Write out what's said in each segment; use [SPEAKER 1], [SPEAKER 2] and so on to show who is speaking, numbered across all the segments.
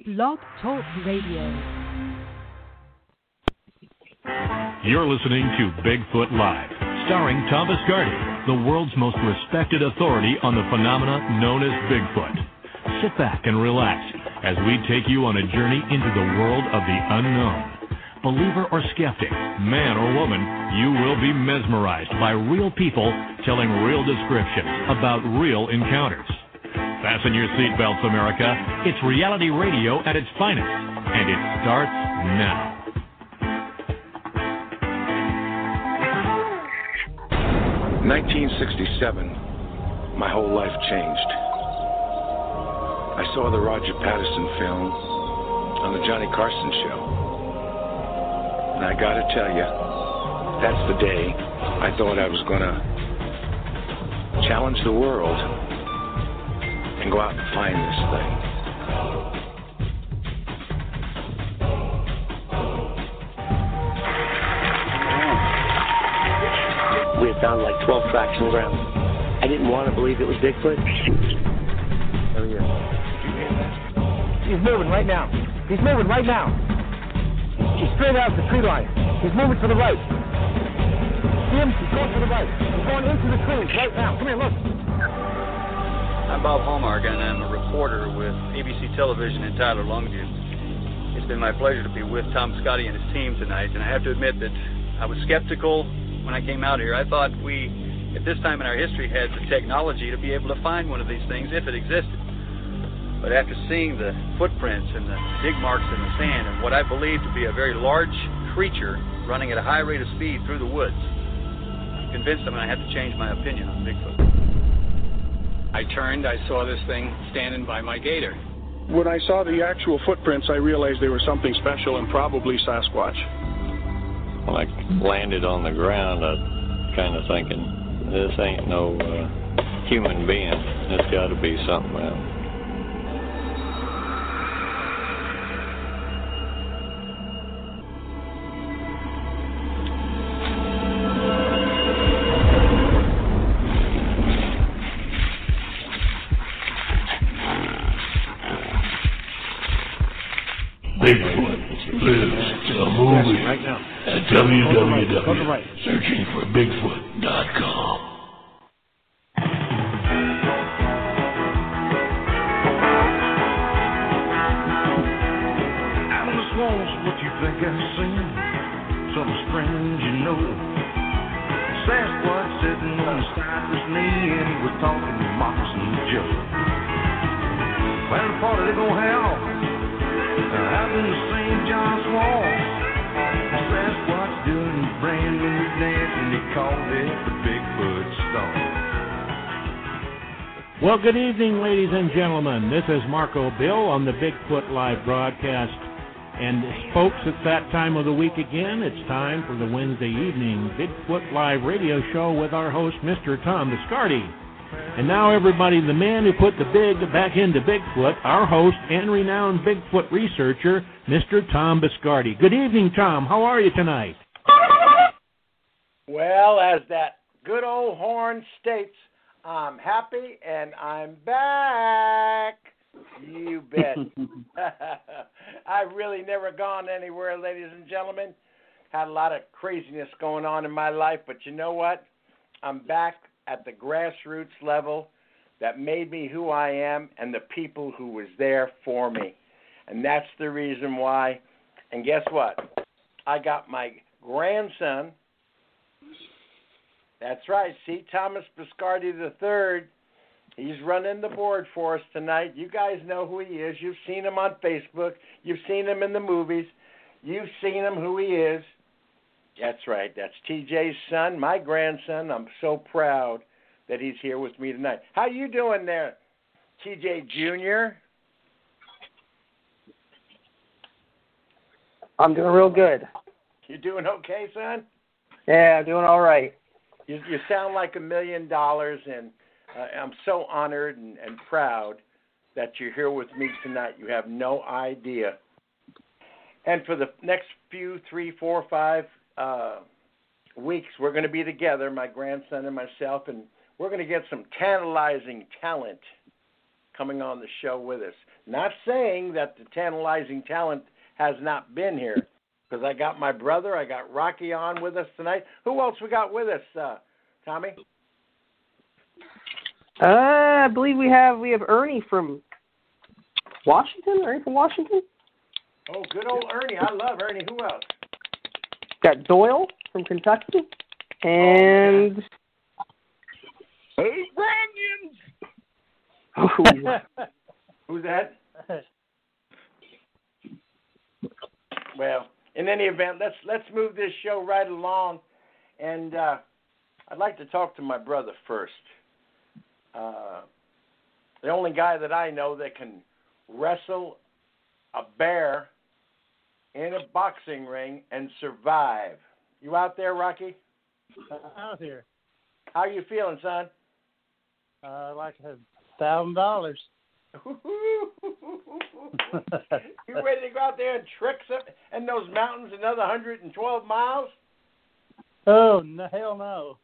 [SPEAKER 1] Blog Talk Radio.
[SPEAKER 2] You're listening to Bigfoot Live, starring Tom Biscardi, the world's most respected authority on the phenomena known as Bigfoot. Sit back and relax as we take you on a journey into the world of the unknown. Believer or skeptic, man or woman, you will be mesmerized by real people telling real descriptions about real encounters. Fasten your seatbelts, America. It's reality radio at its finest, and it starts now.
[SPEAKER 3] In 1967, my whole life changed. I saw the Roger Patterson film on the Johnny Carson show. And I gotta tell you, that's the day I thought I was gonna challenge the world and go out and find this thing.
[SPEAKER 4] We had found like 12 tracks on the ground. I didn't want to believe it was Bigfoot. Oh, yeah.
[SPEAKER 5] He's moving right now. He's moving right now. He's straight out the tree line. He's moving to the right. See him? He's going to the right. He's going into the trees right now. Come here, look.
[SPEAKER 6] I'm Bob Hallmark, and I'm a reporter with ABC Television in Tyler, Longview. It's been my pleasure to be with Tom Biscardi and his team tonight, and I have to admit that I was skeptical when I came out here. I thought we, at this time in our history, had the technology to be able to find one of these things if it existed. But after seeing the footprints and the dig marks in the sand and what I believe to be a very large creature running at a high rate of speed through the woods, I'm convinced I'm going to have to change my opinion on Bigfoot.
[SPEAKER 7] I turned, I saw this thing standing by my gator.
[SPEAKER 8] When I saw the actual footprints, I realized they were something special and probably Sasquatch.
[SPEAKER 9] When I landed on the ground, I was kind of thinking, this ain't no human being. It's got to be something else.
[SPEAKER 10] Bigfoot lives a movie
[SPEAKER 5] right now.
[SPEAKER 10] At www.searchingforbigfoot.com.
[SPEAKER 11] I'm just lost what you think I've seen. Something strange, you know. Sasquatch sitting on his cypress knee, and he was talking to Moccasin Joe. When the party they gonna have? Out in the St. John's Wall, the Sasquatch doing a brand new dance, and they called it the Bigfoot Stomp.
[SPEAKER 12] Well, good evening, ladies and gentlemen. This is Marco Bill on the Bigfoot Live broadcast. And folks, it's that time of the week again. It's time for the Wednesday evening Bigfoot Live radio show with our host, Mr. Tom Biscardi. And now, everybody, the man who put the big back into Bigfoot, our host and renowned Bigfoot researcher, Mr. Tom Biscardi. Good evening, Tom. How are you tonight?
[SPEAKER 5] Well, as that good old horn states, I'm happy and I'm back. You bet. I've really never gone anywhere, ladies and gentlemen. Had a lot of craziness going on in my life, but you know what? I'm back at the grassroots level that made me who I am and the people who was there for me. And that's the reason why. And guess what? I got my grandson. That's right. C. Thomas Biscardi III. He's running the board for us tonight. You guys know who he is. You've seen him on Facebook. You've seen him in the movies. You've seen him who he is. That's right. That's TJ's son, my grandson. I'm so proud that he's here with me tonight. How you doing there, TJ Jr.?
[SPEAKER 13] I'm doing real good.
[SPEAKER 5] You doing okay, son?
[SPEAKER 13] Yeah, I'm doing all right.
[SPEAKER 5] You sound like $1 million, and I'm so honored and proud that you're here with me tonight. You have no idea. And for the next few, 3, 4, 5 weeks, we're going to be together, my grandson and myself, and we're going to get some tantalizing talent coming on the show with us. Not saying that the tantalizing talent has not been here, because I got my brother, I got Rocky on with us tonight. Who else we got with us, Tommy?
[SPEAKER 13] I believe we have Ernie from Washington. Ernie from Washington.
[SPEAKER 5] Oh, good old Ernie. I love Ernie. Who else?
[SPEAKER 13] Got Doyle from Kentucky. And...
[SPEAKER 1] Hey,
[SPEAKER 13] Brandon!
[SPEAKER 5] Who's that? Well, in any event, let's move this show right along. And I'd like to talk to my brother first. The only guy that I know that can wrestle a bear in a boxing ring and survive. You out there, Rocky?
[SPEAKER 14] Out here.
[SPEAKER 5] How you feeling, son?
[SPEAKER 14] Like $1,000.
[SPEAKER 5] You ready to go out there and trick some in those mountains another 112 miles?
[SPEAKER 14] Oh, no, hell no.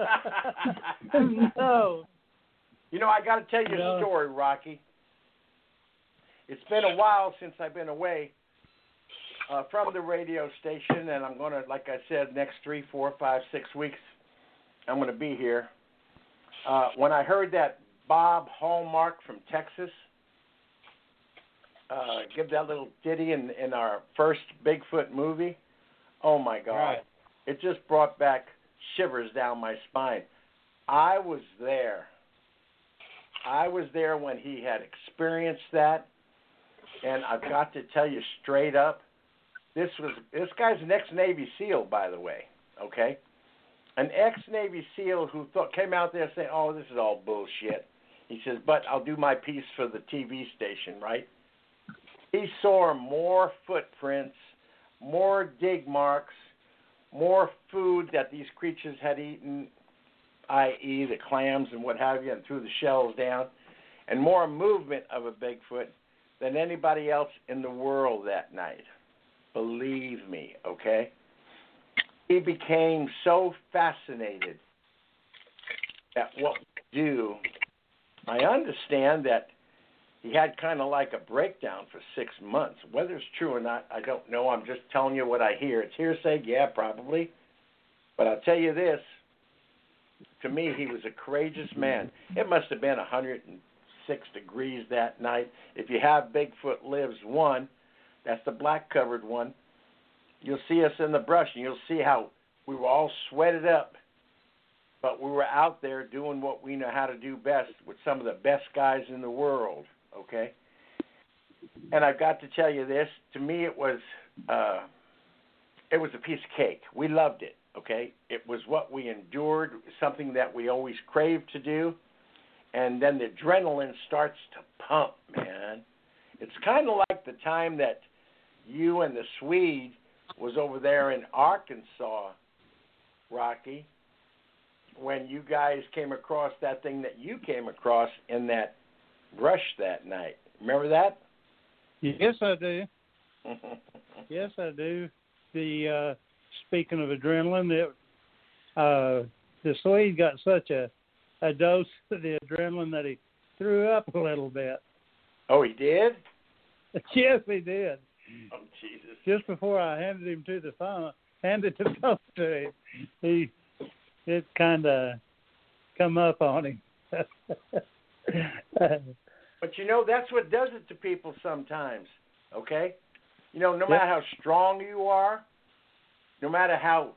[SPEAKER 14] No.
[SPEAKER 5] You know, I got to tell you a story, Rocky. It's been a while since I've been away from the radio station, and I'm going to, like I said, next 3, 4, 5, 6 weeks, I'm going to be here. When I heard that Bob Hallmark from Texas give that little ditty in our first Bigfoot movie, oh, my God.
[SPEAKER 14] Right.
[SPEAKER 5] It just brought back shivers down my spine. I was there. I was there when he had experienced that, and I've got to tell you straight up, this guy's an ex-Navy SEAL, by the way, okay? An ex-Navy SEAL who came out there saying, oh, this is all bullshit. He says, but I'll do my piece for the TV station, right? He saw more footprints, more dig marks, more food that these creatures had eaten, i.e. the clams and what have you, and threw the shells down, and more movement of a Bigfoot than anybody else in the world that night. Believe me, okay? He became so fascinated at what we do. I understand that he had kind of like a breakdown for 6 months. Whether it's true or not, I don't know. I'm just telling you what I hear. It's hearsay, yeah, probably. But I'll tell you this. To me, he was a courageous man. It must have been 106 degrees that night. If you have Bigfoot Lives 1, that's the black-covered one, you'll see us in the brush, and you'll see how we were all sweated up. But we were out there doing what we know how to do best with some of the best guys in the world, okay? And I've got to tell you this. To me, it was a piece of cake. We loved it. Okay, it was what we endured, something that we always craved to do, and then the adrenaline starts to pump, man. It's kind of like the time that you and the Swede was over there in Arkansas, Rocky, when you guys came across that thing that you came across in that brush that night. Remember that?
[SPEAKER 14] Yes, I do. Yes, I do. Speaking of adrenaline, the Swede got such a dose of the adrenaline that he threw up a little bit.
[SPEAKER 5] Oh, he did?
[SPEAKER 14] Yes, he did.
[SPEAKER 5] Oh, Jesus.
[SPEAKER 14] Just before I handed the phone to him, it kind of come up on him.
[SPEAKER 5] But, you know, that's what does it to people sometimes, okay? You know, no matter how strong you are, no matter how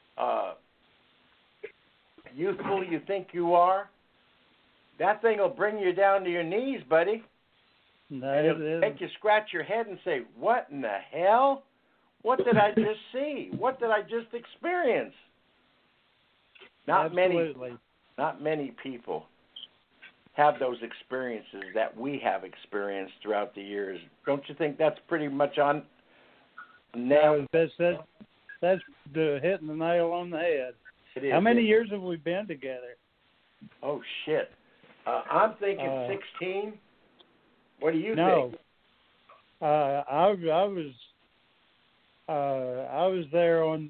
[SPEAKER 5] youthful you think you are, that thing will bring you down to your knees, buddy.
[SPEAKER 14] No,
[SPEAKER 5] and it'll make you scratch your head and say, what in the hell? What did I just see? What did I just experience? Not many people have those experiences that we have experienced throughout the years. Don't you think that's pretty much on nail?
[SPEAKER 14] That's hitting the nail on the head.
[SPEAKER 5] It is.
[SPEAKER 14] How many years have we been together?
[SPEAKER 5] Oh, shit. I'm thinking 16. What do you think?
[SPEAKER 14] I was there on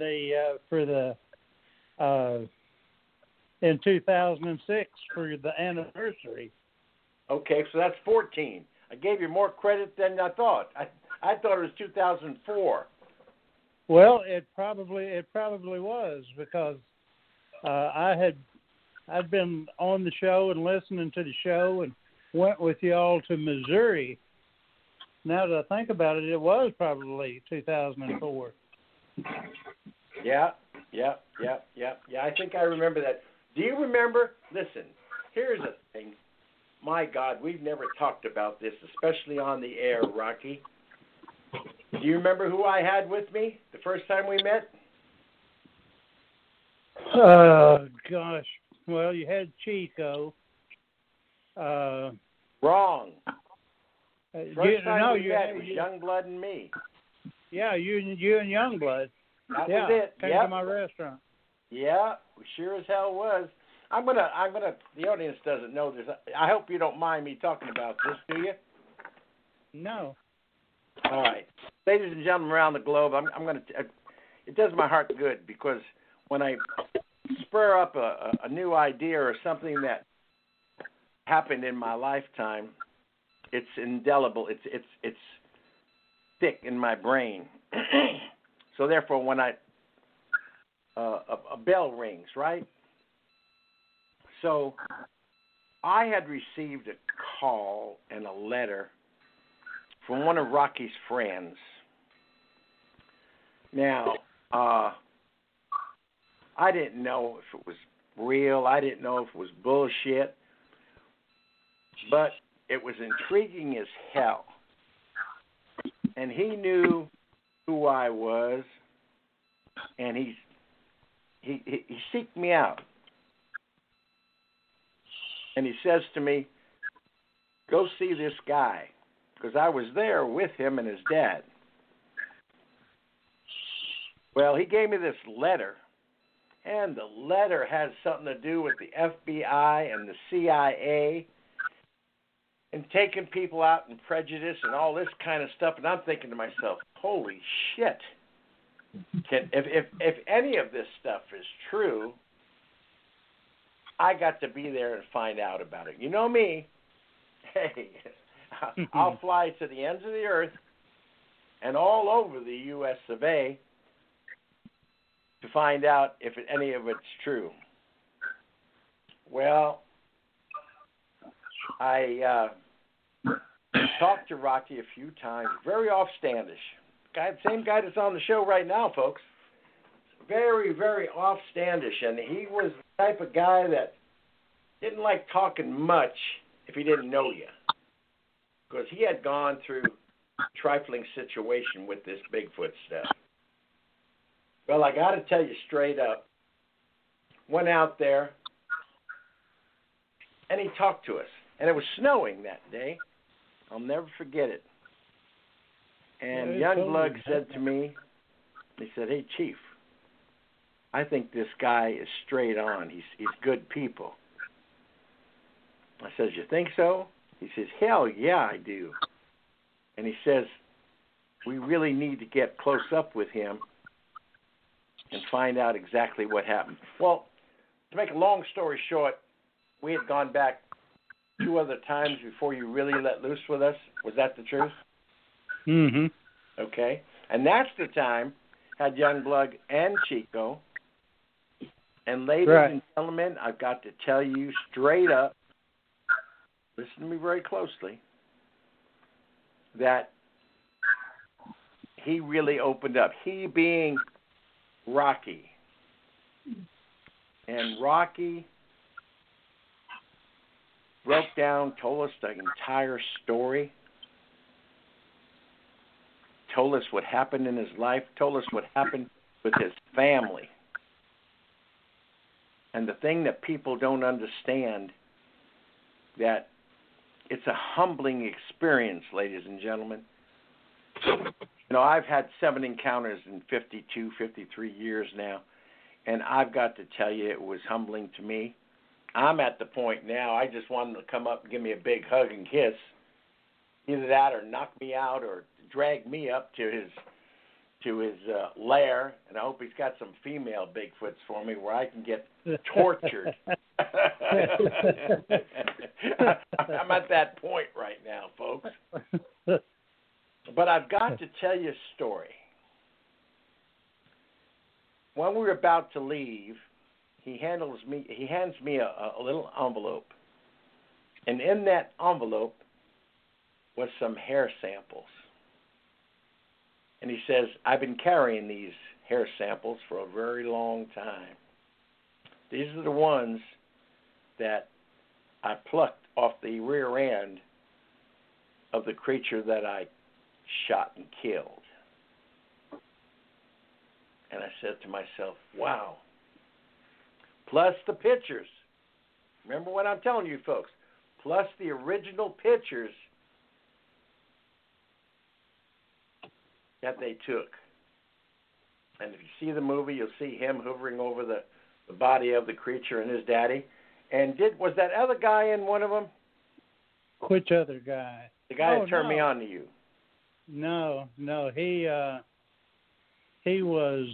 [SPEAKER 14] in 2006 for the anniversary.
[SPEAKER 5] Okay, so that's 14. I gave you more credit than I thought. I thought it was 2004.
[SPEAKER 14] Well, it probably was, because I'd been on the show and listening to the show and went with y'all to Missouri. Now that I think about it, it was probably 2004.
[SPEAKER 5] Yeah. I think I remember that. Do you remember? Listen, here's a thing. My God, we've never talked about this, especially on the air, Rocky. Do you remember who I had with me the first time we met?
[SPEAKER 14] Gosh. Well, you had Chico.
[SPEAKER 5] Wrong. First time we met, it was
[SPEAKER 14] you,
[SPEAKER 5] Youngblood and me.
[SPEAKER 14] Yeah, you and Youngblood.
[SPEAKER 5] That was it.
[SPEAKER 14] Came to my restaurant.
[SPEAKER 5] Yeah, we sure as hell was. I'm gonna. The audience doesn't know this. I hope you don't mind me talking about this, do you?
[SPEAKER 14] No.
[SPEAKER 5] All right, ladies and gentlemen around the globe, I'm gonna. It does my heart good because when I spur up a new idea or something that happened in my lifetime, it's indelible. It's thick in my brain. So therefore, when a bell rings, right? So I had received a call and a letter from one of Rocky's friends. Now, I didn't know if it was real. I didn't know if it was bullshit. But it was intriguing as hell. And he knew who I was, and he seeked me out. And he says to me, go see this guy, because I was there with him and his dad. Well, he gave me this letter, and the letter had something to do with the FBI and the CIA and taking people out and prejudice and all this kind of stuff. And I'm thinking to myself, holy shit. If any of this stuff is true, I got to be there and find out about it. You know me. Hey, I'll fly to the ends of the earth and all over the U.S. of A. to find out if any of it's true. Well, I talked to Rocky a few times. Very offstandish. Same guy that's on the show right now, folks. Very, very offstandish. And he was the type of guy that didn't like talking much if he didn't know you. Because he had gone through a trifling situation with this Bigfoot stuff. Well, I got to tell you straight up, went out there, and he talked to us. And it was snowing that day. I'll never forget it. And Youngblood said to me, he said, hey, Chief, I think this guy is straight on. He's good people. I says, you think so? He says, hell yeah, I do. And he says, we really need to get close up with him and find out exactly what happened. Well, to make a long story short, we had gone back 2 other times before you really let loose with us. Was that the truth?
[SPEAKER 14] Mm-hmm.
[SPEAKER 5] Okay. And that's the time had Youngblood and Chico. And ladies and gentlemen, I've got to tell you straight up, listen to me very closely, that he really opened up. He being Rocky. And Rocky broke down, told us the entire story, told us what happened in his life, told us what happened with his family. And the thing that people don't understand, that it's a humbling experience, ladies and gentlemen. You know, I've had 7 encounters in 52, 53 years now, and I've got to tell you it was humbling to me. I'm at the point now, I just want him to come up and give me a big hug and kiss. Either that or knock me out or drag me up to his to his lair, and I hope he's got some female Bigfoots for me where I can get tortured. I'm at that point right now, folks. But I've got to tell you a story. When we were about to leave, he hands me a little envelope. And in that envelope was some hair samples. And he says, I've been carrying these hair samples for a very long time. These are the ones that I plucked off the rear end of the creature that I shot and killed. And I said to myself, wow. Plus the pictures. Remember what I'm telling you, folks. Plus the original pictures that they took. And if you see the movie, you'll see him hovering over the body of the creature and his daddy. And was that other guy in one of them?
[SPEAKER 14] Which other guy?
[SPEAKER 5] The guy that turned me on to you.
[SPEAKER 14] No. He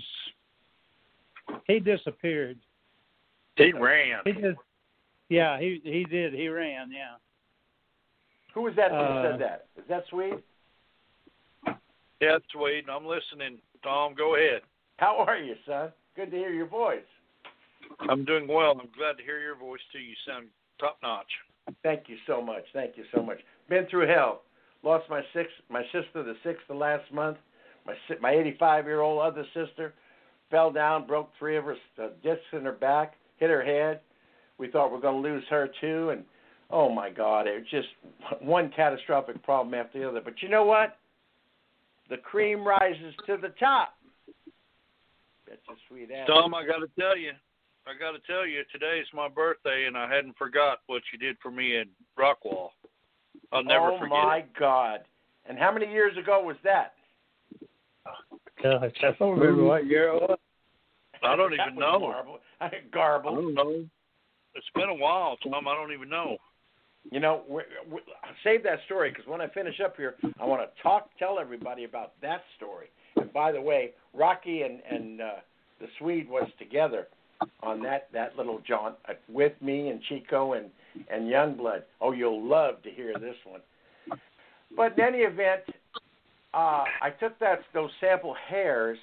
[SPEAKER 14] disappeared.
[SPEAKER 15] He ran.
[SPEAKER 14] He did. He ran, yeah.
[SPEAKER 5] Who was that who said that? Is that Swede?
[SPEAKER 15] Yeah, it's Swede. I'm listening. Tom, go ahead.
[SPEAKER 5] How are you, son? Good to hear your voice.
[SPEAKER 15] I'm doing well. I'm glad to hear your voice, too. You sound top-notch.
[SPEAKER 5] Thank you so much. Been through hell. Lost my sister the 6th of last month. My 85-year-old other sister fell down, broke 3 of her discs in her back, hit her head. We thought we were going to lose her, too. And, oh, my God, it was just one catastrophic problem after the other. But you know what? The cream rises to the top. That's a sweet ass.
[SPEAKER 15] Tom, I got to tell you, today is my birthday, and I hadn't forgot what you did for me in Rockwall. I'll never forget it.
[SPEAKER 5] Oh, my God. And how many years ago was that?
[SPEAKER 14] Gosh, I don't remember what year it was.
[SPEAKER 15] I don't even know.
[SPEAKER 5] Garble.
[SPEAKER 15] I don't know. It's been a while, Tom. I don't even know.
[SPEAKER 5] You know, save that story because when I finish up here, I want to tell everybody about that story. And by the way, Rocky and the Swede was together on that little jaunt with me and Chico and Youngblood. Oh, you'll love to hear this one. But in any event, I took those sample hairs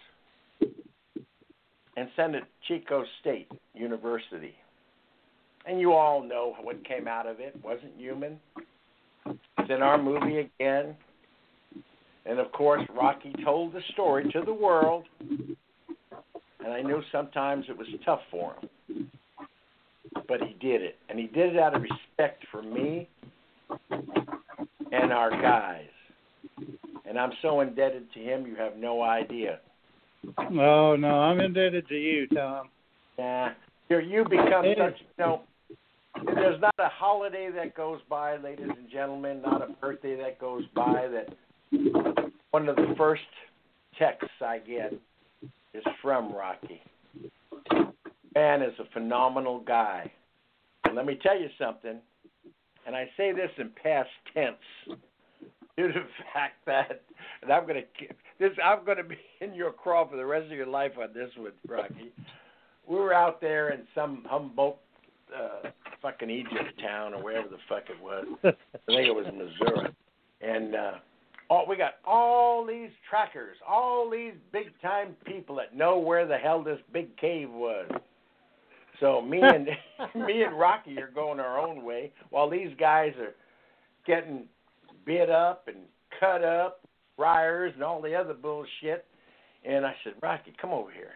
[SPEAKER 5] and sent it to Chico State University. And you all know what came out of it. It wasn't human. It's in our movie again. And, of course, Rocky told the story to the world. And I knew sometimes it was tough for him. But he did it. And he did it out of respect for me and our guys. And I'm so indebted to him, you have no idea.
[SPEAKER 14] Oh, no, I'm indebted to you, Tom.
[SPEAKER 5] Yeah. You become such, there's not a holiday that goes by, ladies and gentlemen, not a birthday that goes by that one of the first texts I get is from Rocky. Man is a phenomenal guy. And let me tell you something, and I say this in past tense, due to the fact that, and I'm going to be in your craw for the rest of your life on this one, Rocky. We were out there in some Humboldt, fucking Egypt town or wherever the fuck it was. I think it was Missouri. And we got all these trackers, all these big-time people that know where the hell this big cave was. So me and Rocky are going our own way while these guys are getting bit up and cut up, briars and all the other bullshit. And I said, Rocky, come over here.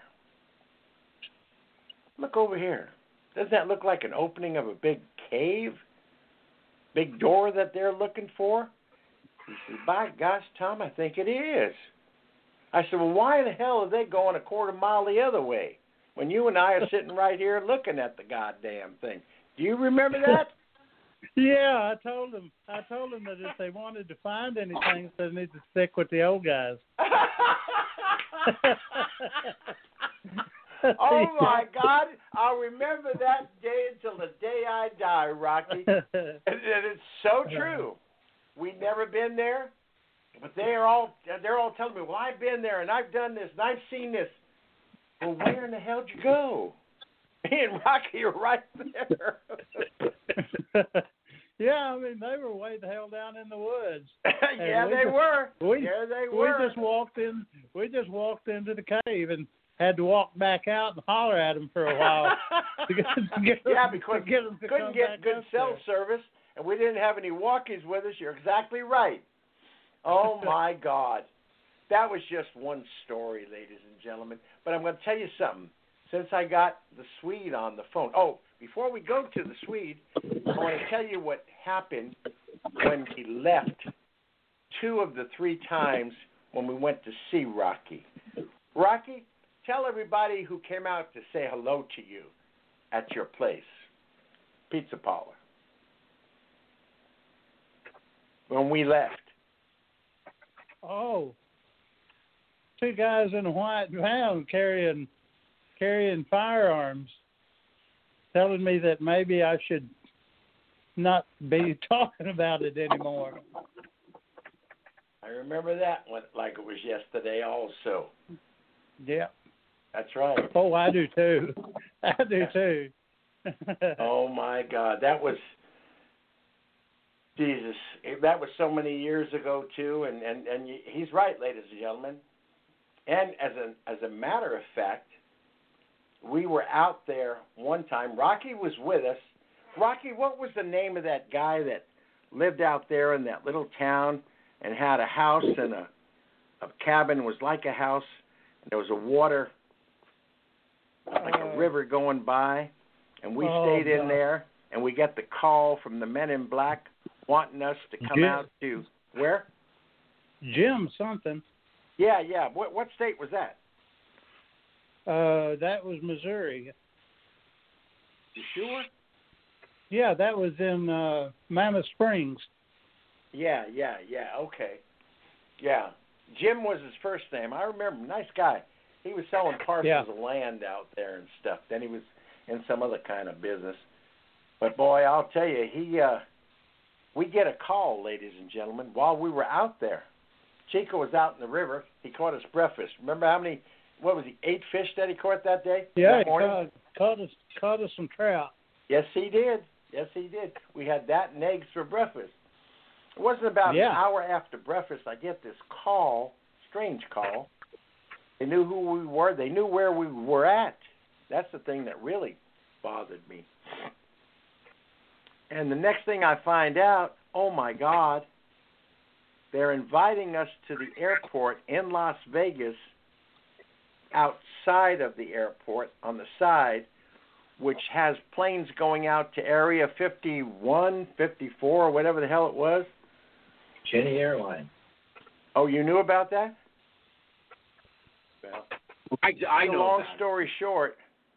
[SPEAKER 5] Look over here. Doesn't that look like an opening of a big cave? Big door that they're looking for? He said, by gosh, Tom, I think it is. I said, well, why the hell are they going a quarter mile the other way when you and I are sitting right here looking at the goddamn thing? Do you remember that?
[SPEAKER 14] Yeah, I told them that if they wanted to find anything, they need to stick with the old guys.
[SPEAKER 5] Oh, my God. I'll remember that day until the day I die, Rocky. And it's so true. We'd never been there. But they're all telling me, well, I've been there and I've done this and I've seen this. Well, where in the hell did you go? Me and Rocky are right there.
[SPEAKER 14] Yeah, I mean, they were way the hell down in the woods.
[SPEAKER 5] Yeah, they were.
[SPEAKER 14] We just walked in. We just walked into the cave and had to walk back out and holler at them for a while.
[SPEAKER 5] Because couldn't get good cell service, and we didn't have any walkies with us. You're exactly right. Oh my God, that was just one story, ladies and gentlemen. But I'm going to tell you something. Since I got the Swede on the phone. Oh, before we go to the Swede, I want to tell you what happened when he left 2 of the 3 times when we went to see Rocky. Rocky, tell everybody who came out to say hello to you at your place, Pizza Parlor, when we left.
[SPEAKER 14] Oh, 2 guys in a white van carrying firearms, telling me that maybe I should not be talking about it anymore.
[SPEAKER 5] I remember that one like it was yesterday also.
[SPEAKER 14] Yeah.
[SPEAKER 5] That's right.
[SPEAKER 14] Oh, I do too. I do too.
[SPEAKER 5] Oh, my God. That was, Jesus, that was so many years ago, too. And he's right, ladies and gentlemen. And as a matter of fact, we were out there one time. Rocky was with us. Rocky, what was the name of that guy that lived out there in that little town and had a house and a cabin was like a house? And there was a water, like a river going by, and we stayed in there, and we got the call from the men in black wanting us to come out to where?
[SPEAKER 14] Jim something.
[SPEAKER 5] Yeah. What state was that?
[SPEAKER 14] That was Missouri.
[SPEAKER 5] You sure?
[SPEAKER 14] Yeah, that was in Mammoth Springs.
[SPEAKER 5] Yeah, okay. Yeah. Jim was his first name. I remember, nice guy. He was selling parcels of land out there and stuff. Then he was in some other kind of business. But, boy, I'll tell you, we get a call, ladies and gentlemen, while we were out there. Chico was out in the river. He caught us breakfast. Remember how many, 8 fish that he caught that day?
[SPEAKER 14] Yeah,
[SPEAKER 5] that morning?
[SPEAKER 14] He caught us some trout.
[SPEAKER 5] Yes, he did. We had that and eggs for breakfast. It wasn't about an hour after breakfast I get this call, strange call. They knew who we were. They knew where we were at. That's the thing that really bothered me. And the next thing I find out, oh, my God, they're inviting us to the airport in Las Vegas, outside of the airport, on the side, which has planes going out to Area 51, 54, or whatever the hell it was.
[SPEAKER 1] Jenny Airline.
[SPEAKER 5] Oh, you knew about that?
[SPEAKER 1] Well, I know.
[SPEAKER 5] Long story short,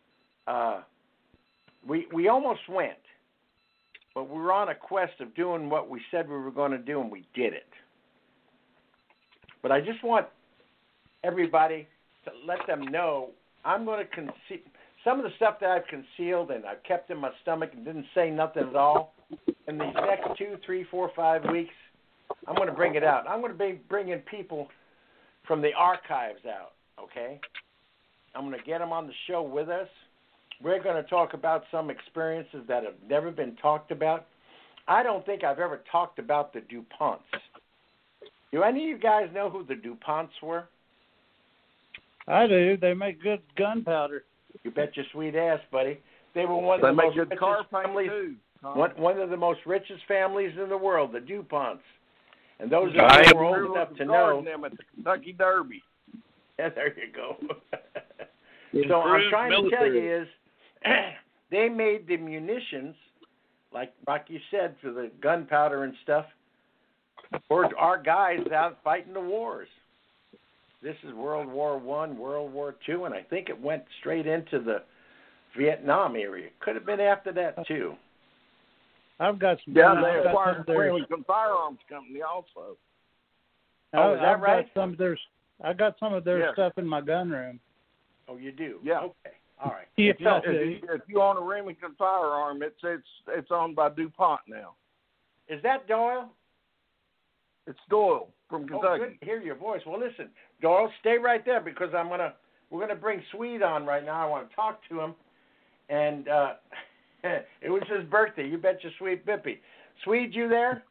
[SPEAKER 5] we almost went, but we were on a quest of doing what we said we were going to do, and we did it. But I just want everybody to let them know I'm going to conceal some of the stuff that I've concealed and I've kept in my stomach and didn't say nothing at all. In these next 2, 3, 4, 5 weeks, I'm going to bring it out. I'm going to be bringing people from the archives out, okay? I'm going to get them on the show with us. We're going to talk about some experiences that have never been talked about. I don't think I've ever talked about the DuPonts. Do any of you guys know who the DuPonts were?
[SPEAKER 14] I do. They make good gunpowder.
[SPEAKER 5] You bet your sweet ass, buddy. They were one of the most richest families. One of the most richest families in the world, the DuPonts. And those of you who are old enough to know
[SPEAKER 1] them at the Kentucky Derby.
[SPEAKER 5] Yeah, there you go. So I'm trying to tell you is they made the munitions, like you said, for the gunpowder and stuff, for our guys out fighting the wars. This is World War I, World War II, and I think it went straight into the Vietnam area. Could have been after that, too.
[SPEAKER 14] I've got some.
[SPEAKER 1] Yeah, they acquired Remington Firearms Company also.
[SPEAKER 5] Oh, is that right?
[SPEAKER 14] I got some of their stuff in my gun room.
[SPEAKER 5] Oh, you do?
[SPEAKER 1] Yeah.
[SPEAKER 5] Okay. All right.
[SPEAKER 14] Yeah,
[SPEAKER 1] if you own a Remington firearm, it's owned by DuPont now.
[SPEAKER 5] Is that Doyle?
[SPEAKER 1] It's Doyle. from Kentucky.
[SPEAKER 5] Good to hear your voice. Well, listen, Doyle, stay right there because we're gonna bring Swede on right now. I want to talk to him, and it was his birthday. You bet your sweet Bippy. Swede, you there?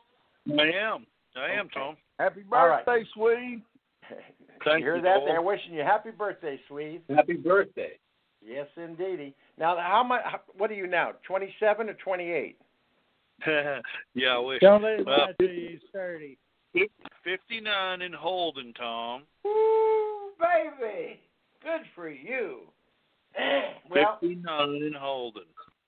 [SPEAKER 15] I am, Tom.
[SPEAKER 1] Happy birthday, Swede.
[SPEAKER 5] You hear that? They're wishing you happy birthday, Swede.
[SPEAKER 16] Happy birthday.
[SPEAKER 5] Yes, indeedy. Now, how much? What are you now? 27 or 28?
[SPEAKER 15] Yeah, I wish.
[SPEAKER 14] Don't let him lie to you. He's 30.
[SPEAKER 15] 59 in Holden, Tom.
[SPEAKER 5] Woo, baby! Good for you. Well,
[SPEAKER 15] 59 in Holden.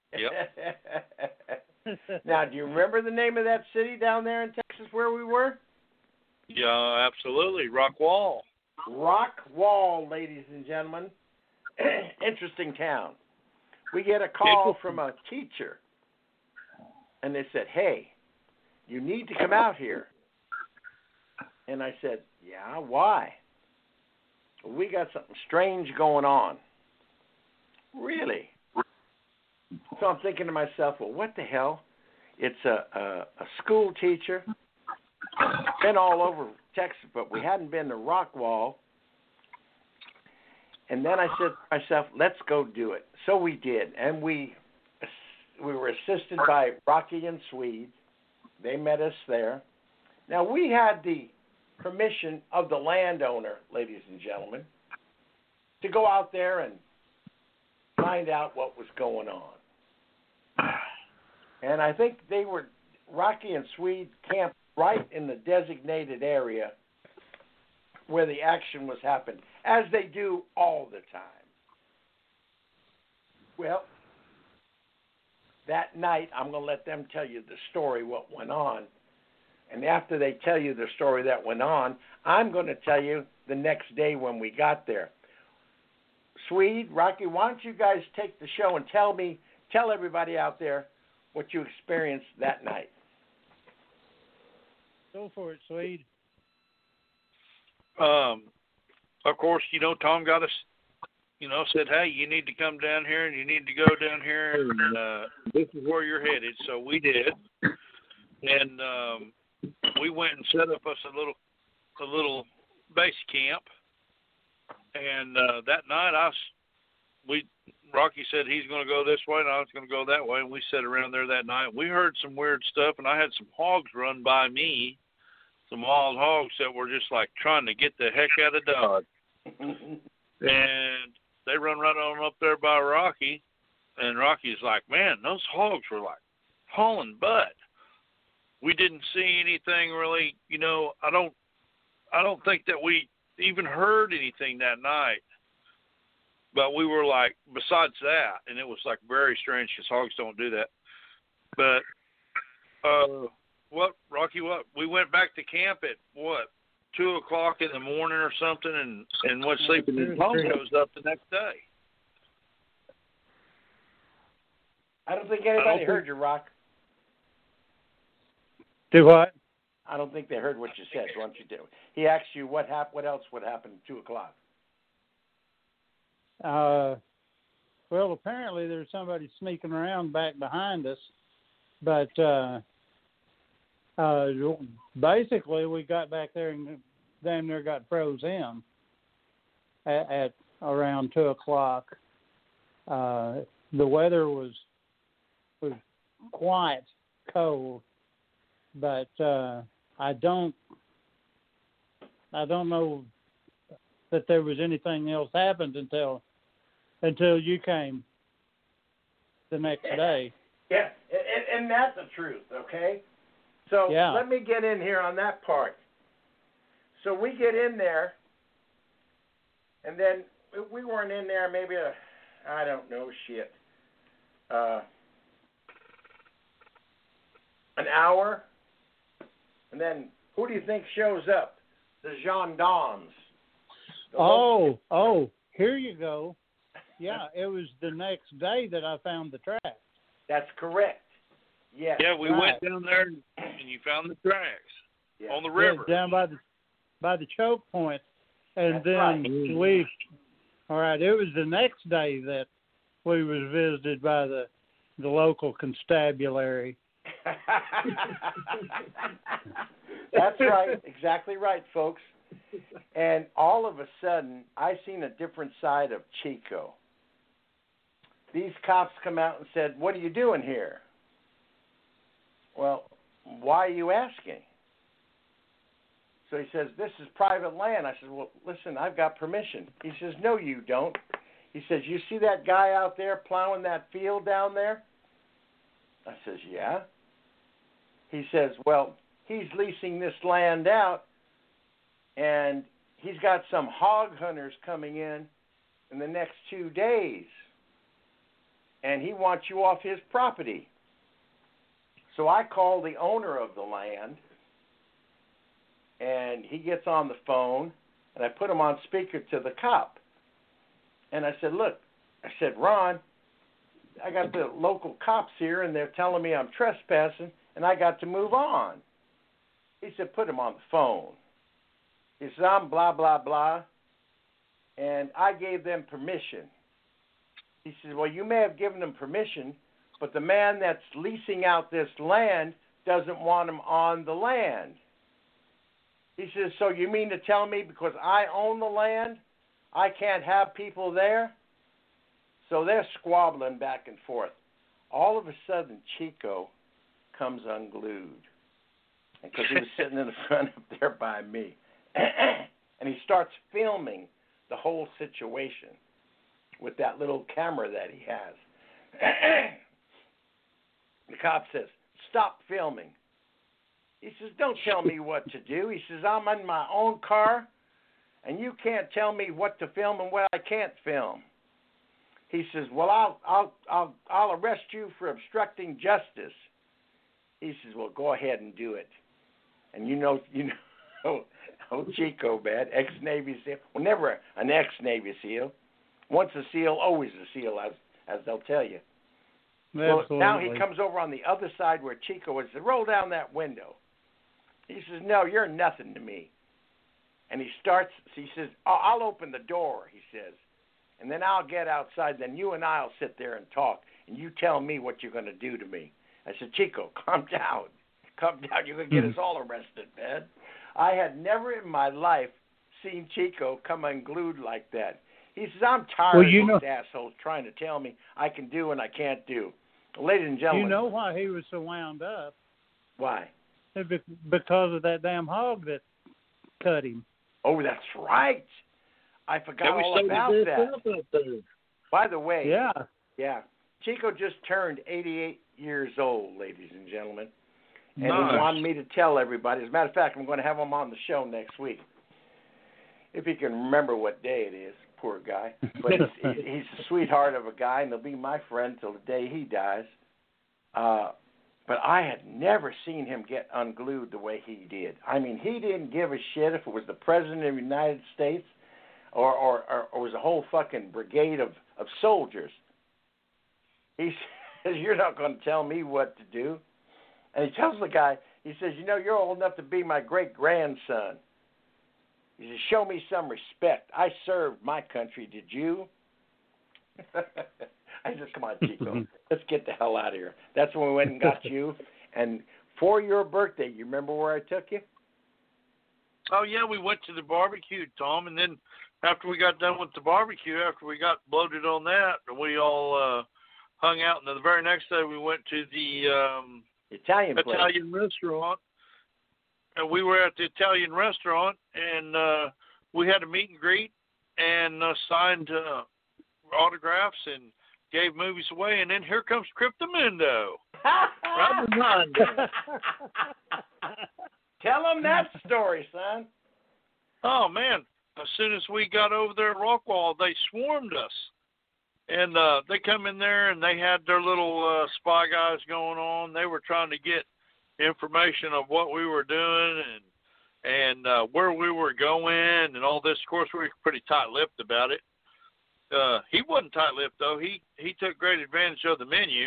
[SPEAKER 15] Yep.
[SPEAKER 5] Now, do you remember the name of that city down there in Texas where we were?
[SPEAKER 15] Yeah, absolutely. Rockwall.
[SPEAKER 5] Rockwall, ladies and gentlemen. Interesting town. We get a call from a teacher, and they said, hey, you need to come out here. And I said, yeah, why? Well, we got something strange going on. Really? So I'm thinking to myself, well, what the hell? It's a school teacher. Been all over Texas, but we hadn't been to Rockwall. And then I said to myself, let's go do it. So we did, and we were assisted by Rocky and Swede. They met us there. Now, we had the permission of the landowner, ladies and gentlemen, to go out there and find out what was going on. And I think Rocky and Swede camped right in the designated area where the action was happening, as they do all the time. Well, that night, I'm going to let them tell you the story, what went on. And after they tell you the story that went on, I'm going to tell you the next day when we got there. Swede, Rocky, why don't you guys take the show and tell everybody out there what you experienced that night.
[SPEAKER 14] Go for it, Swede.
[SPEAKER 15] Of course, Tom got us, said, hey, you need to come down here and you need to go down here and this is where you're headed. So we did. And we went and set up us a little base camp. And that night Rocky said he's going to go this way and I was going to go that way. And we sat around there that night. We heard some weird stuff and I had some hogs run by me. Some wild hogs that were just like trying to get the heck out of Dodge. And they run right on up there by Rocky. And Rocky's like, man, those hogs were like hauling butt. We didn't see anything really, I don't think that we even heard anything that night. But we were like, besides that, and it was like very strange because hogs don't do that. But, Rocky, we went back to camp at 2 o'clock in the morning or something and went sleeping, and Tom goes up the next day.
[SPEAKER 5] I don't think anybody heard you, Rock.
[SPEAKER 14] Do what?
[SPEAKER 5] I don't think they heard what you said. Why don't you do? He asked you what else would happen at 2 o'clock.
[SPEAKER 14] Well, apparently there's somebody sneaking around back behind us, but basically we got back there and damn near got froze in at around 2 o'clock. The weather was quite cold, but I don't know that there was anything else happened until you came the next day.
[SPEAKER 5] Yeah, and that's the truth, okay? So Let me get in here on that part. So we get in there, and then we weren't in there maybe an hour, and then who do you think shows up? The gendarmes.
[SPEAKER 14] Oh, here you go. Yeah, it was the next day that I found the tracks.
[SPEAKER 5] That's correct. Yes.
[SPEAKER 15] Yeah, we went down there and you found the tracks on the river.
[SPEAKER 14] Yeah, down by the choke point. And
[SPEAKER 5] That's
[SPEAKER 14] then
[SPEAKER 5] right.
[SPEAKER 14] it was the next day that we was visited by the local constabulary.
[SPEAKER 5] That's right. Exactly right, folks. And all of a sudden, I seen a different side of Chico. These cops come out and said, "What are you doing here?" Well, why are you asking? So he says, "This is private land." I said, "Well, listen, I've got permission." He says, "No, you don't." He says, "You see that guy out there plowing that field down there?" I says, "Yeah." He says, "Well, he's leasing this land out, and he's got some hog hunters coming in the next 2 days, and he wants you off his property." So I call the owner of the land, and he gets on the phone, and I put him on speaker to the cop. And I said, "Look," I said, "Ron, I got the local cops here, and they're telling me I'm trespassing, and I got to move on." He said, "Put him on the phone." He said, "I'm blah, blah, blah, and I gave them permission." He said, "Well, you may have given them permission, but the man that's leasing out this land doesn't want him on the land." He says, "So you mean to tell me because I own the land, I can't have people there?" So they're squabbling back and forth. All of a sudden, Chico comes unglued, because he was sitting in the front up there by me. And he starts filming the whole situation with that little camera that he has. The cop says, "Stop filming." He says, "Don't tell me what to do." He says, "I'm in my own car, and you can't tell me what to film and what I can't film." He says, "Well, I'll arrest you for obstructing justice." He says, "Well, go ahead and do it." And you know, old Chico, man, ex-Navy SEAL. Well, never an ex-Navy SEAL. Once a SEAL, always a SEAL, as they'll tell you. Well, now he comes over on the other side where Chico is. Roll down that window. He says, "No, you're nothing to me." And he says, "I'll open the door," he says, "and then I'll get outside. Then you and I'll sit there and talk, and you tell me what you're going to do to me." I said, "Chico, calm down. Calm down. You're going to get us all arrested, man." I had never in my life seen Chico come unglued like that. He says, "I'm tired of these assholes trying to tell me I can do and I can't do." Ladies and gentlemen.
[SPEAKER 14] You know why he was so wound up?
[SPEAKER 5] Why?
[SPEAKER 14] Because of that damn hog that cut him.
[SPEAKER 5] Oh, that's right. I forgot all about that. By the way, yeah, Chico just turned 88 years old, ladies and gentlemen. And he wanted me to tell everybody. As a matter of fact, I'm going to have him on the show next week. If he can remember what day it is, poor guy. But he's a sweetheart of a guy, and he'll be my friend till the day he dies. But I had never seen him get unglued the way he did. I mean, he didn't give a shit if it was the President of the United States or was a whole fucking brigade of soldiers. He says, "You're not going to tell me what to do." And he tells the guy, he says, "You know, you're old enough to be my great-grandson." He says, "Show me some respect. I served my country. Did you?" I said, "Come on, Chico. Let's get the hell out of here." That's when we went and got you. And for your birthday, you remember where I took you?
[SPEAKER 15] Oh, yeah, we went to the barbecue, Tom. And then after we got done with the barbecue, after we got bloated on that, we all hung out. And the very next day, we went to the Italian restaurant. And we were at the Italian restaurant, and we had a meet and greet and signed autographs and gave movies away. And then here comes Cryptomundo. Right behind us.
[SPEAKER 5] Tell them that story, son.
[SPEAKER 15] Oh, man. As soon as we got over there at Rockwall, they swarmed us. And they come in there, and they had their little spy guys going on. They were trying to get information of what we were doing and where we were going and all this. Of course, we were pretty tight-lipped about it. He wasn't tight-lipped, though. He took great advantage of the menu.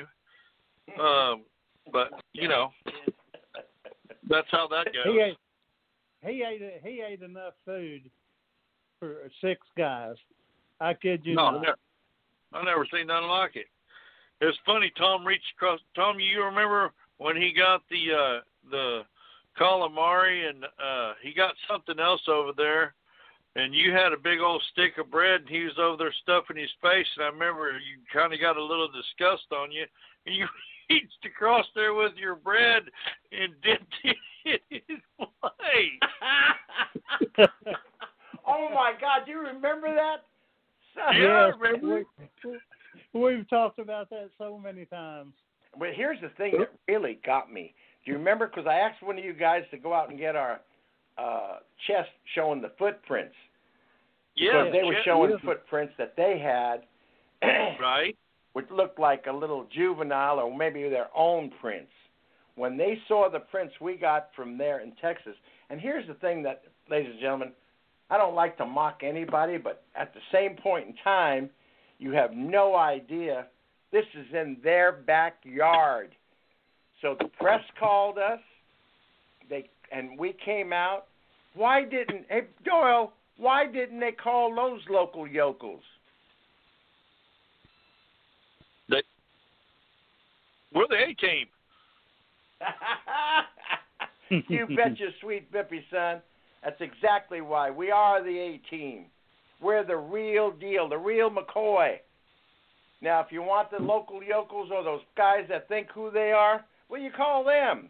[SPEAKER 15] But, you know, that's how that goes.
[SPEAKER 14] He ate enough food for 6 guys. I kid you not.
[SPEAKER 15] I never seen nothing like it. It was funny. Tom reached across. Tom, you remember when he got the calamari, and he got something else over there, and you had a big old stick of bread, and he was over there stuffing his face, and I remember you kind of got a little disgust on you, and you reached across there with your bread and dipped it in his plate.
[SPEAKER 5] Oh, my God. Do you remember that?
[SPEAKER 15] Yeah, I remember.
[SPEAKER 14] We've talked about that so many times.
[SPEAKER 5] But here's the thing that really got me. Do you remember? Because I asked one of you guys to go out and get our chest showing the footprints.
[SPEAKER 15] Yeah.
[SPEAKER 5] Because they were showing footprints that they had.
[SPEAKER 15] Right.
[SPEAKER 5] Which looked like a little juvenile or maybe their own prints. When they saw the prints we got from there in Texas. And here's the thing that, ladies and gentlemen, I don't like to mock anybody, but at the same point in time, you have no idea. This is in their backyard. So the press called us, and we came out. Hey, Doyle, why didn't they call those local yokels?
[SPEAKER 15] We're the A-team.
[SPEAKER 5] You bet your sweet bippy, son. That's exactly why. We are the A-team. We're the real deal, the real McCoy. Now, if you want the local yokels or those guys that think who they are, well, you call them.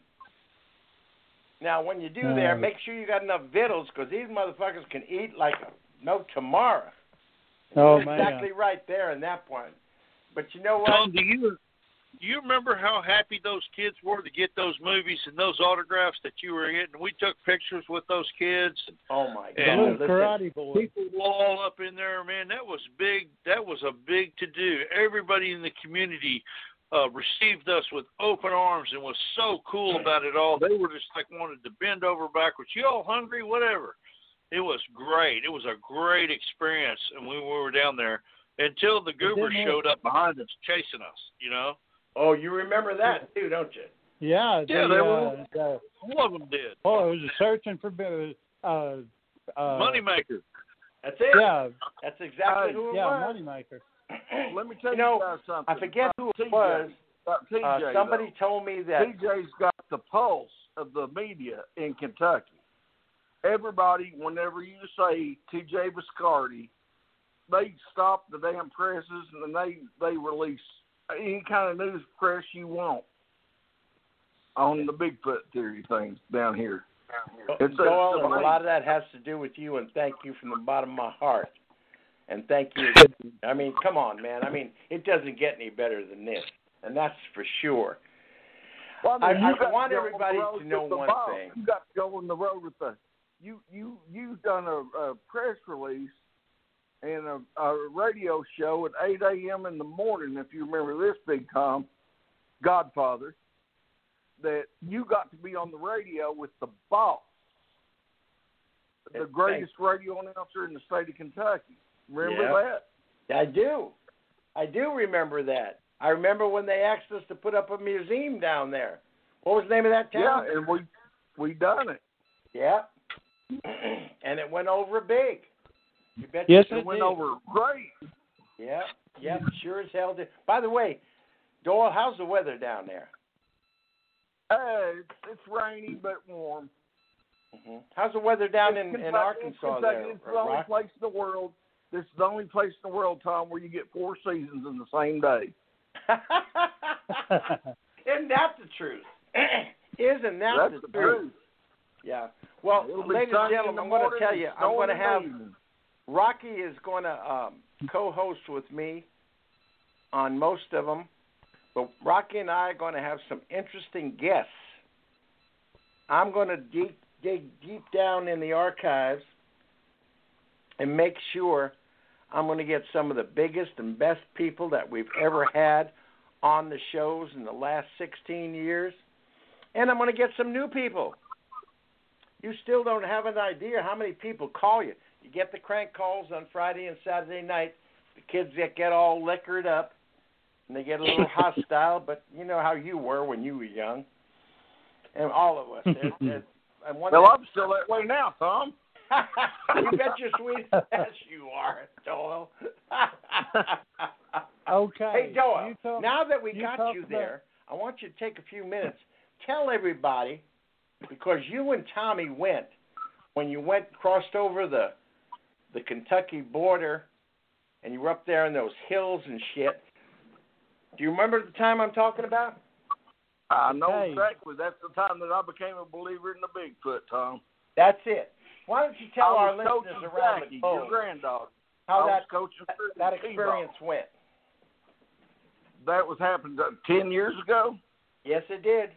[SPEAKER 5] Now, when you do there, make sure you got enough victuals because these motherfuckers can eat like no tomorrow.
[SPEAKER 14] Oh,
[SPEAKER 5] You're exactly right there in that point. But you know what?
[SPEAKER 15] Tom, do you remember how happy those kids were to get those movies and those autographs that you were getting? We took pictures with those kids.
[SPEAKER 5] Oh, my God.
[SPEAKER 15] And
[SPEAKER 14] Karate boy.
[SPEAKER 15] People were all up in there, man. That was big. That was a big to-do. Everybody in the community received us with open arms and was so cool about it all. They were just like wanted to bend over backwards. You all hungry? Whatever. It was great. It was a great experience, and we were down there until the goobers showed up behind us chasing us, you know?
[SPEAKER 5] Oh, you remember that too, don't you?
[SPEAKER 14] Yeah.
[SPEAKER 15] Yeah, they were. All of them did.
[SPEAKER 14] Oh, it was searching for
[SPEAKER 15] Moneymaker.
[SPEAKER 5] That's it.
[SPEAKER 14] Yeah.
[SPEAKER 5] That's exactly who it was.
[SPEAKER 14] Moneymaker.
[SPEAKER 1] Let me tell you guys something.
[SPEAKER 5] I forget who it was.
[SPEAKER 1] TJ,
[SPEAKER 5] somebody told me that
[SPEAKER 1] TJ's got the pulse of the media in Kentucky. Everybody, whenever you say TJ Viscardi, they stop the damn presses and they release any kind of news press you want on the Bigfoot theory things down here.
[SPEAKER 5] Doyle, and a lot of that has to do with you, and thank you from the bottom of my heart. And thank you. I mean, come on, man. I mean, it doesn't get any better than this, and that's for sure.
[SPEAKER 1] Well, I
[SPEAKER 5] want everybody to know one thing.
[SPEAKER 1] You got to go on the road with the you've done a press release and a radio show at 8 a.m. in the morning, if you remember this, Big Tom, Godfather, that you got to be on the radio with the boss, the greatest radio announcer in the state of Kentucky. Remember that?
[SPEAKER 5] I do. I do remember that. I remember when they asked us to put up a museum down there. What was the name of that town?
[SPEAKER 1] Yeah, and we done it.
[SPEAKER 5] Yeah. And it went over big. You bet
[SPEAKER 14] yes,
[SPEAKER 5] it
[SPEAKER 1] went over great.
[SPEAKER 5] Yeah, sure as hell did. By the way, Doyle, how's the weather down there?
[SPEAKER 1] It's rainy but warm.
[SPEAKER 5] Mm-hmm. How's the weather down in Arkansas there?
[SPEAKER 1] It's the only place in the world. This is the only place in the world, Tom, where you get 4 seasons in the same day.
[SPEAKER 5] Isn't that the truth? Isn't that
[SPEAKER 1] That's
[SPEAKER 5] the truth? Yeah. Well, ladies and gentlemen, I'm going to tell you, I'm going to have Rocky is going to co-host with me on most of them, but Rocky and I are going to have some interesting guests. I'm going to dig deep down in the archives and make sure I'm going to get some of the biggest and best people that we've ever had on the shows in the last 16 years, and I'm going to get some new people. You still don't have an idea how many people call you. You get the crank calls on Friday and Saturday night. The kids get all liquored up, and they get a little hostile, but you know how you were when you were young. And all of us.
[SPEAKER 1] Well, I'm still that way now, Tom.
[SPEAKER 5] You bet your sweet ass you are, Doyle.
[SPEAKER 14] Okay.
[SPEAKER 5] Hey, Doyle, now that we got you there, I want you to take a few minutes. Tell everybody because you and Tommy went when you crossed over the Kentucky border, and you were up there in those hills and shit. Do you remember the time I'm talking about?
[SPEAKER 1] I know exactly. That's the time that I became a believer in the Bigfoot, Tom.
[SPEAKER 5] That's it. Why don't you tell our listeners around
[SPEAKER 1] Jackie,
[SPEAKER 5] the phone
[SPEAKER 1] your granddaughter,
[SPEAKER 5] how that
[SPEAKER 1] experience
[SPEAKER 5] T-ball went?
[SPEAKER 1] That was happened 10 years ago?
[SPEAKER 5] Yes, it did.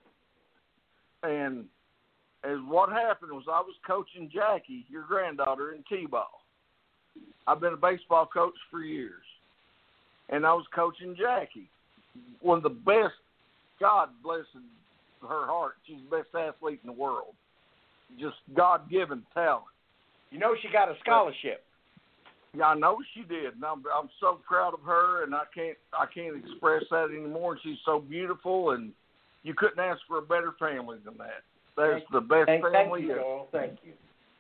[SPEAKER 1] And as what happened was I was coaching Jackie, your granddaughter, in T-ball. I've been a baseball coach for years. And I was coaching Jackie, one of the best, God bless her heart, she's the best athlete in the world. Just God-given talent.
[SPEAKER 5] You know she got a scholarship.
[SPEAKER 1] Yeah, I know she did, and I'm so proud of her, and I can't express that anymore. She's so beautiful, and you couldn't ask for a better family than that. That's the best family.
[SPEAKER 5] Thank you, Joel. Thank you.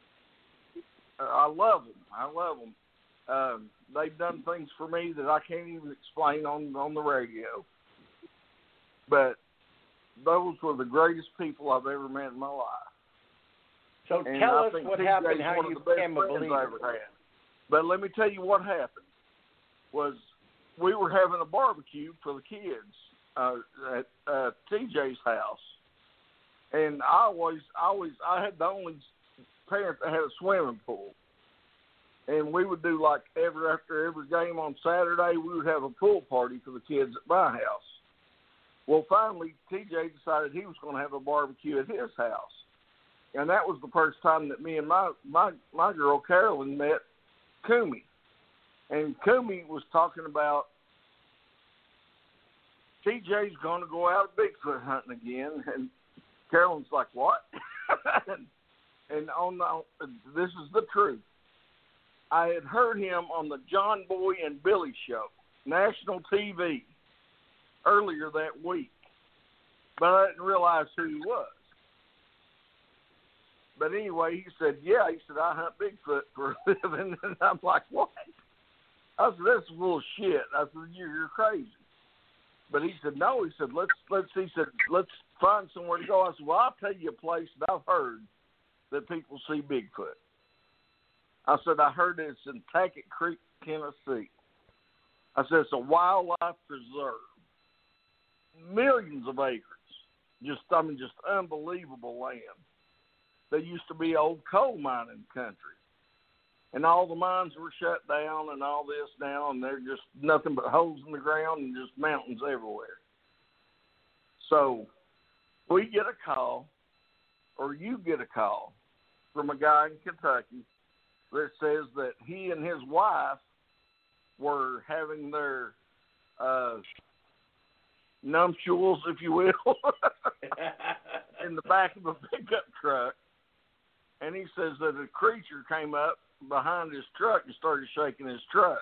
[SPEAKER 1] I love them. They've done things for me that I can't even explain on the radio. But those were the greatest people I've ever met in my life.
[SPEAKER 5] So
[SPEAKER 1] and
[SPEAKER 5] tell
[SPEAKER 1] I
[SPEAKER 5] us
[SPEAKER 1] think
[SPEAKER 5] what
[SPEAKER 1] TJ's
[SPEAKER 5] happened, how
[SPEAKER 1] one of
[SPEAKER 5] you
[SPEAKER 1] the best
[SPEAKER 5] became a
[SPEAKER 1] friends
[SPEAKER 5] believer.
[SPEAKER 1] I ever had. But let me tell you what happened. Was we were having a barbecue for the kids at TJ's house, and I had the only parent that had a swimming pool, and we would do like after every game on Saturday, we would have a pool party for the kids at my house. Well, finally, TJ decided he was going to have a barbecue at his house, and that was the first time that me and my girl Carolyn met Kumi. And Kumi was talking about TJ's going to go out Bigfoot hunting again, and Carolyn's like, what? and this is the truth. I had heard him on the John Boy and Billy show, national TV, earlier that week, but I didn't realize who he was. But anyway, he said, I hunt Bigfoot for a living. And I'm like, what? I said, that's full of shit. I said, you're crazy. But he said, no. He said, let's find somewhere to go. I said, well, I'll tell you a place that I've heard that people see Bigfoot. I said, I heard it's in Tackett Creek, Tennessee. I said, it's a wildlife preserve. Millions of acres. Just unbelievable land. There used to be old coal mining country. And all the mines were shut down and all this now, and they're just nothing but holes in the ground and just mountains everywhere. So we get a call, or you get a call, from a guy in Kentucky that says that he and his wife were having their nuptials, if you will, in the back of a pickup truck. And he says that a creature came up behind his truck and started shaking his truck.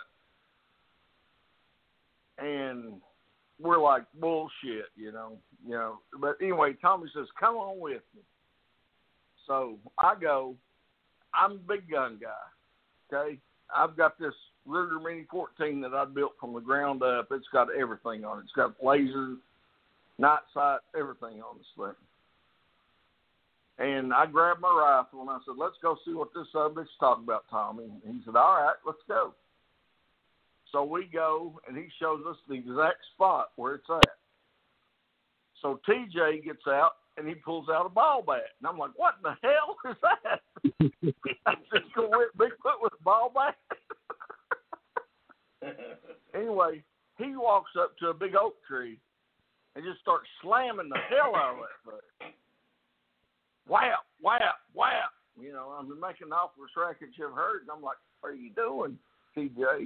[SPEAKER 1] And we're like, bullshit, you know. But anyway, Tommy says, come on with me. So I go. I'm a big gun guy, okay? I've got this Ruger Mini 14 that I built from the ground up. It's got everything on it. It's got lasers, night sight, everything on this thing. And I grabbed my rifle and I said, let's go see what this subject's talking about, Tommy. And he said, all right, let's go. So we go, and he shows us the exact spot where it's at. So TJ gets out, and he pulls out a ball bat. And I'm like, what in the hell is that? I just go with Bigfoot with a ball bat. Anyway, he walks up to a big oak tree and just starts slamming the hell out of that thing. Whap, whap, whap. You know, I've been making the awfulest racket you ever heard. And I'm like, what are you doing, TJ?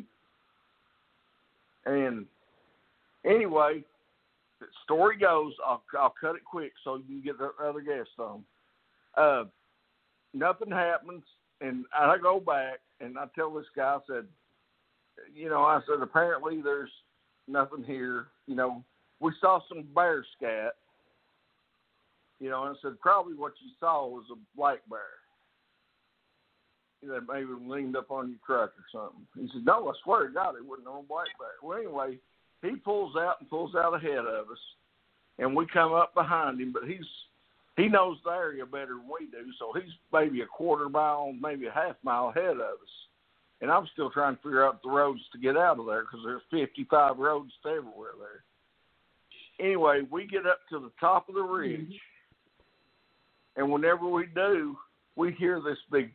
[SPEAKER 1] And anyway, the story goes, I'll cut it quick so you can get the other guests on. Nothing happens, and I go back, and I tell this guy, I said, apparently there's nothing here. You know, we saw some bear scat. You know, and I said, probably what you saw was a black bear. You know, maybe leaned up on your truck or something. He said, no, I swear to God, it wasn't no black bear. Well, anyway, he pulls out ahead of us, and we come up behind him, but he's he knows the area better than we do, so he's maybe a quarter mile, maybe a half mile ahead of us. And I'm still trying to figure out the roads to get out of there because there's 55 roads everywhere there. Anyway, we get up to the top of the ridge, and whenever we do, we hear this big,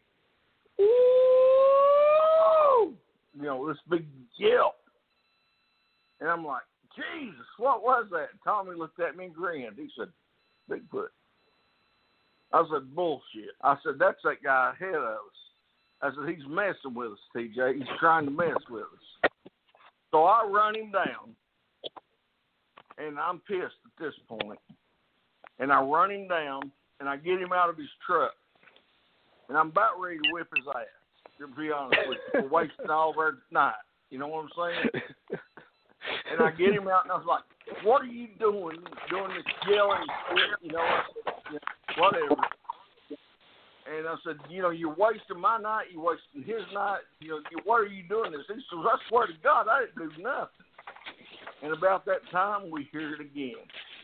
[SPEAKER 1] ooh, this big yelp. And I'm like, Jesus, what was that? And Tommy looked at me and grinned. He said, Bigfoot. I said, bullshit. I said, that's that guy ahead of us. I said, he's messing with us, TJ. He's trying to mess with us. So I run him down, and I'm pissed at this point. And I run him down, and I get him out of his truck. And I'm about ready to whip his ass, to be honest with you. We're wasting all of our night. You know what I'm saying? And I get him out, and I was like, what are you doing? Doing this yelling shit, I said, whatever. And I said, you're wasting my night, you're wasting his night, why are you doing this? He says, I swear to God, I didn't do nothing. And about that time, we hear it again.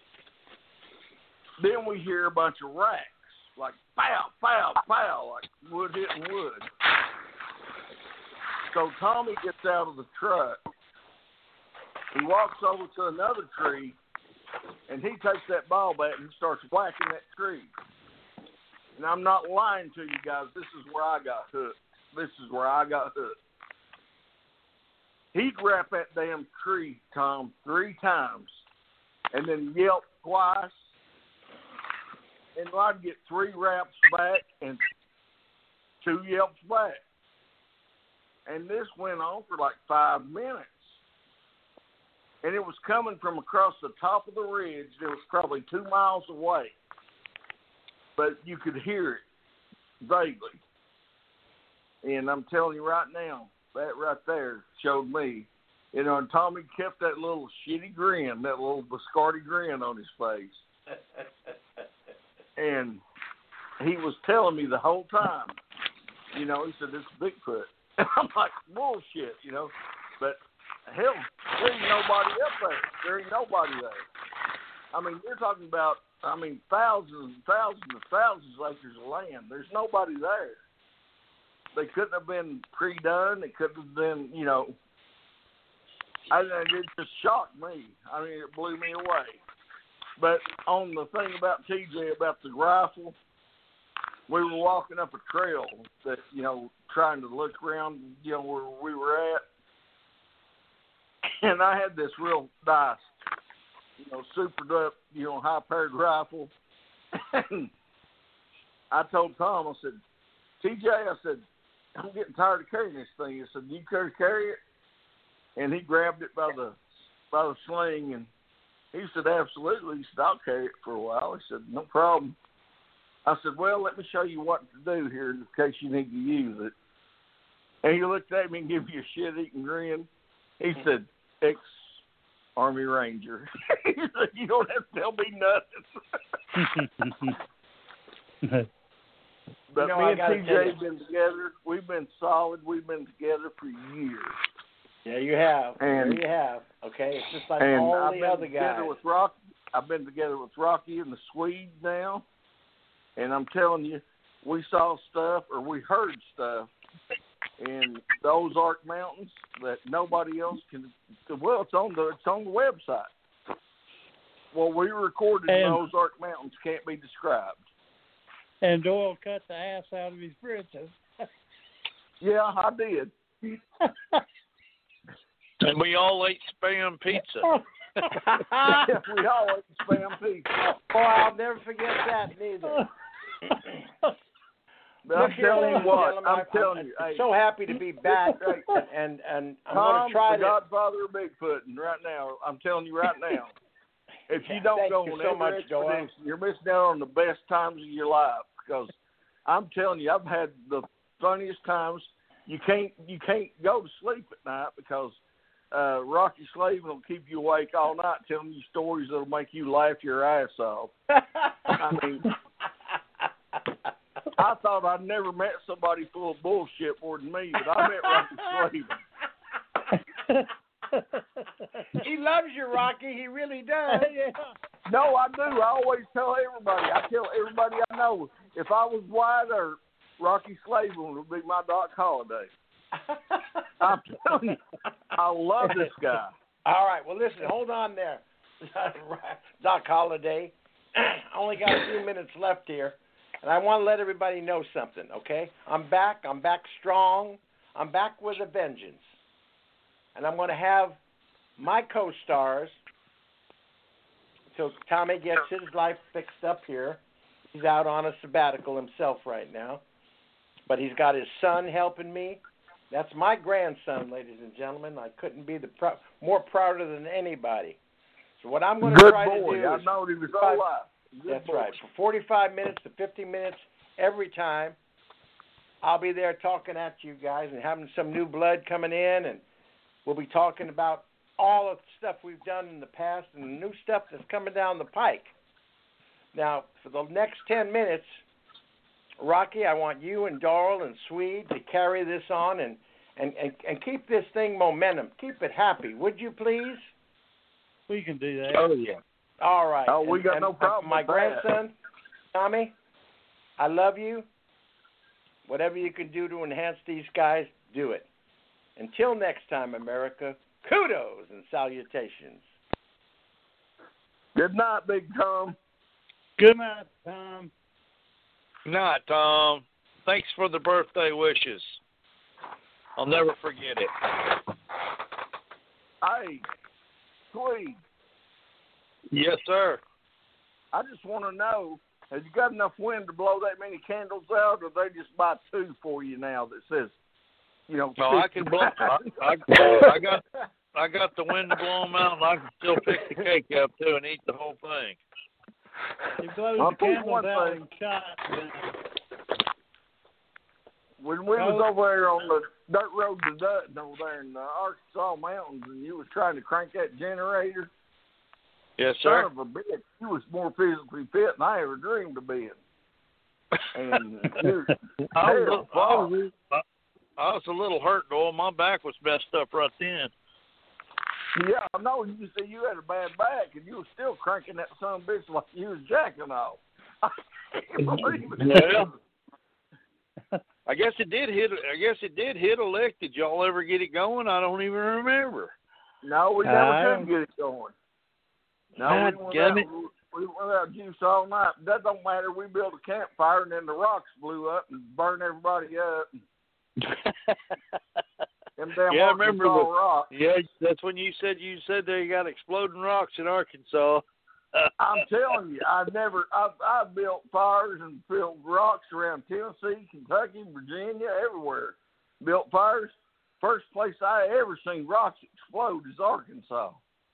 [SPEAKER 1] Then we hear a bunch of racks, like pow, pow, pow, like wood hitting wood. So Tommy gets out of the truck. He walks over to another tree, and he takes that ball bat and starts whacking that tree. And I'm not lying to you guys. This is where I got hooked. He'd rap that damn tree, Tom, 3 times, and then yelp twice. And I'd get 3 raps back and 2 yelps back. And this went on for like 5 minutes. And it was coming from across the top of the ridge. It was probably 2 miles away. But you could hear it vaguely. And I'm telling you right now, that right there showed me. And Tommy kept that little shitty grin, that little Biscardi grin on his face. And he was telling me the whole time, he said, this is Bigfoot. And I'm like, bullshit, But hell, there ain't nobody up there. There ain't nobody there. I mean, you're talking about, thousands and thousands and thousands of acres of land. There's nobody there. They couldn't have been pre-done. It couldn't have been, it just shocked me. It blew me away. But on the thing about TJ, about the rifle, we were walking up a trail that, trying to look around, where we were at. And I had this real nice, supered up, high-powered rifle. And I told Tom, I said, TJ, I said, I'm getting tired of carrying this thing. I said, do you care to carry it? And he grabbed it by the sling, and he said, absolutely. He said, I'll carry it for a while. He said, no problem. I said, well, let me show you what to do here in case you need to use it. And he looked at me and gave me a shit-eating grin. He said, ex-Army Ranger. He said, you don't have to tell me nothing. But me and TJ have been together. We've been solid. We've been together for years.
[SPEAKER 5] Yeah, you have. You have. Okay, it's just like all the other guys.
[SPEAKER 1] I've been together with Rocky and the Swede now, and I'm telling you, we saw stuff or we heard stuff in the Ozark Mountains that nobody else can. Well, it's on the website. What we recorded in the Ozark Mountains can't be described.
[SPEAKER 14] And Doyle cut the ass out of his britches.
[SPEAKER 1] Yeah, I did.
[SPEAKER 15] And we all ate Spam pizza.
[SPEAKER 1] Yeah, we all ate Spam pizza.
[SPEAKER 5] Boy, I'll never forget that neither.
[SPEAKER 1] But I'm telling you what, I'm
[SPEAKER 5] so happy to be back, and I'm going to try
[SPEAKER 1] the Godfather of Bigfoot, and right now, I'm telling you right now, if you don't go on every expedition, you're missing out on the best times of your life. Because I'm telling you, I've had the funniest times. You can't go to sleep at night because Rocky Slavin will keep you awake all night telling you stories that'll make you laugh your ass off. I mean, I thought I'd never met somebody full of bullshit more than me, but I met Rocky Slavin.
[SPEAKER 5] He loves you, Rocky. He really does.
[SPEAKER 14] Yeah.
[SPEAKER 1] No, I do. I always tell everybody. I tell everybody I know, if I was Wyatt Earp, Rocky Slaveland would be my Doc Holliday. I'm telling you, I love this guy.
[SPEAKER 5] All right. Well, listen. Hold on there, Doc Holliday. I only got a few minutes left here, and I want to let everybody know something. Okay? I'm back. I'm back strong. I'm back with a vengeance, and I'm going to have my co-stars. So Tommy gets his life fixed up here. He's out on a sabbatical himself right now. But he's got his son helping me. That's my grandson, ladies and gentlemen. I couldn't be more prouder than anybody. So what I'm going to try to do is...
[SPEAKER 1] I know he was all alive.
[SPEAKER 5] That's right. For 45 minutes to 50 minutes every time, I'll be there talking at you guys and having some new blood coming in. And we'll be talking about all of the stuff we've done in the past and the new stuff that's coming down the pike. Now, for the next 10 minutes, Rocky, I want you and Doral and Swede to carry this on and keep this thing momentum. Keep it happy, would you please?
[SPEAKER 14] We can do that.
[SPEAKER 1] Oh, yeah.
[SPEAKER 5] All right.
[SPEAKER 1] Oh, we got no problem
[SPEAKER 5] My
[SPEAKER 1] with that.
[SPEAKER 5] grandson, Tommy, I love you. Whatever you can do to enhance these guys, do it. Until next time, America, kudos and salutations.
[SPEAKER 1] Good night, Big Tom.
[SPEAKER 14] Good night, Tom.
[SPEAKER 15] Good night, Tom. Thanks for the birthday wishes. I'll never forget it.
[SPEAKER 1] Hey, Tweed.
[SPEAKER 15] Yes, sir.
[SPEAKER 1] I just want to know, have you got enough wind to blow that many candles out, or they just buy 2 for you now that says, you know?
[SPEAKER 15] No, I can blow. I got the wind to blow them out, and I can still pick the cake up too and eat the whole thing.
[SPEAKER 14] You blow the candles out and shot.
[SPEAKER 1] When we was over there on the dirt road to Dutton over there in the Arkansas mountains, and you was trying to crank that generator.
[SPEAKER 15] Yes, sir.
[SPEAKER 1] Son of a bitch, you was more physically fit than I ever dreamed of being. And
[SPEAKER 15] I was a little hurt though. My back was messed up right then.
[SPEAKER 1] Yeah, I know. You said you had a bad back, and you were still cranking that son of a bitch like you was jacking off. I can't believe it.
[SPEAKER 15] Yeah. I guess it did hit elect. Did y'all ever get it going? I don't even remember.
[SPEAKER 1] No, we never could get it going. No, we went out juice all night. That don't matter. We built a campfire, and then the rocks blew up and burned everybody up. Them damn
[SPEAKER 15] I remember.
[SPEAKER 1] rocks.
[SPEAKER 15] Yeah, that's when you said they got exploding rocks in Arkansas.
[SPEAKER 1] I'm telling you, I've built fires and filled rocks around Tennessee, Kentucky, Virginia, everywhere. Built fires. First place I ever seen rocks explode is Arkansas.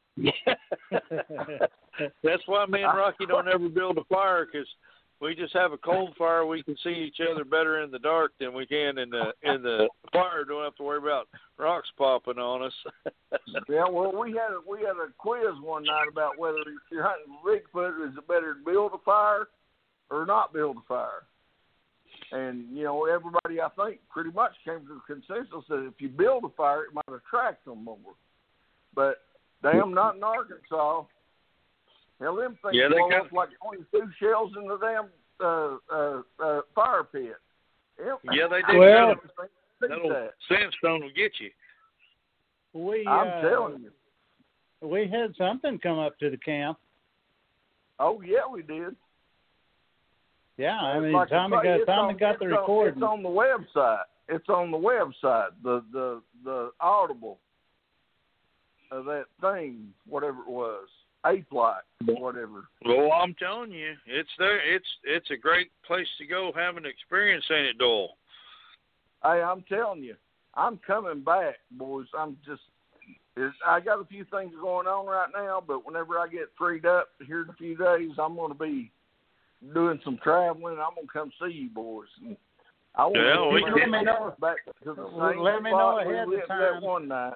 [SPEAKER 15] That's why me and Rocky don't ever build a fire, because we just have a cold fire. We can see each other better in the dark than we can in the fire. Don't have to worry about rocks popping on us.
[SPEAKER 1] Yeah, well, we had a quiz one night about whether if you're hunting Bigfoot, is it better to build a fire or not build a fire? And, you know, everybody, I think, pretty much came to the consensus that if you build a fire, it might attract them more. But, damn, not in Arkansas. Hell, them things blow up like 22 shells in the damn fire pit.
[SPEAKER 15] Yeah, they do.
[SPEAKER 14] Well,
[SPEAKER 15] that sandstone will get you.
[SPEAKER 1] I'm telling you.
[SPEAKER 14] We had something come up to the camp.
[SPEAKER 1] Oh, yeah, we did.
[SPEAKER 14] Yeah, I mean,
[SPEAKER 1] like
[SPEAKER 14] Tommy got the recording.
[SPEAKER 1] It's on the website. It's on the website. The audible of that thing, whatever it was, ape-like, whatever.
[SPEAKER 15] Well, I'm telling you, it's there. It's a great place to go have an experience, ain't it, Doyle?
[SPEAKER 1] Hey, I'm telling you, I'm coming back, boys. I got a few things going on right now, but whenever I get freed up here in a few days, I'm going to be doing some traveling. I'm going to come see you boys. And I want to let me know back to the same
[SPEAKER 14] let me know ahead of time.
[SPEAKER 1] That one night.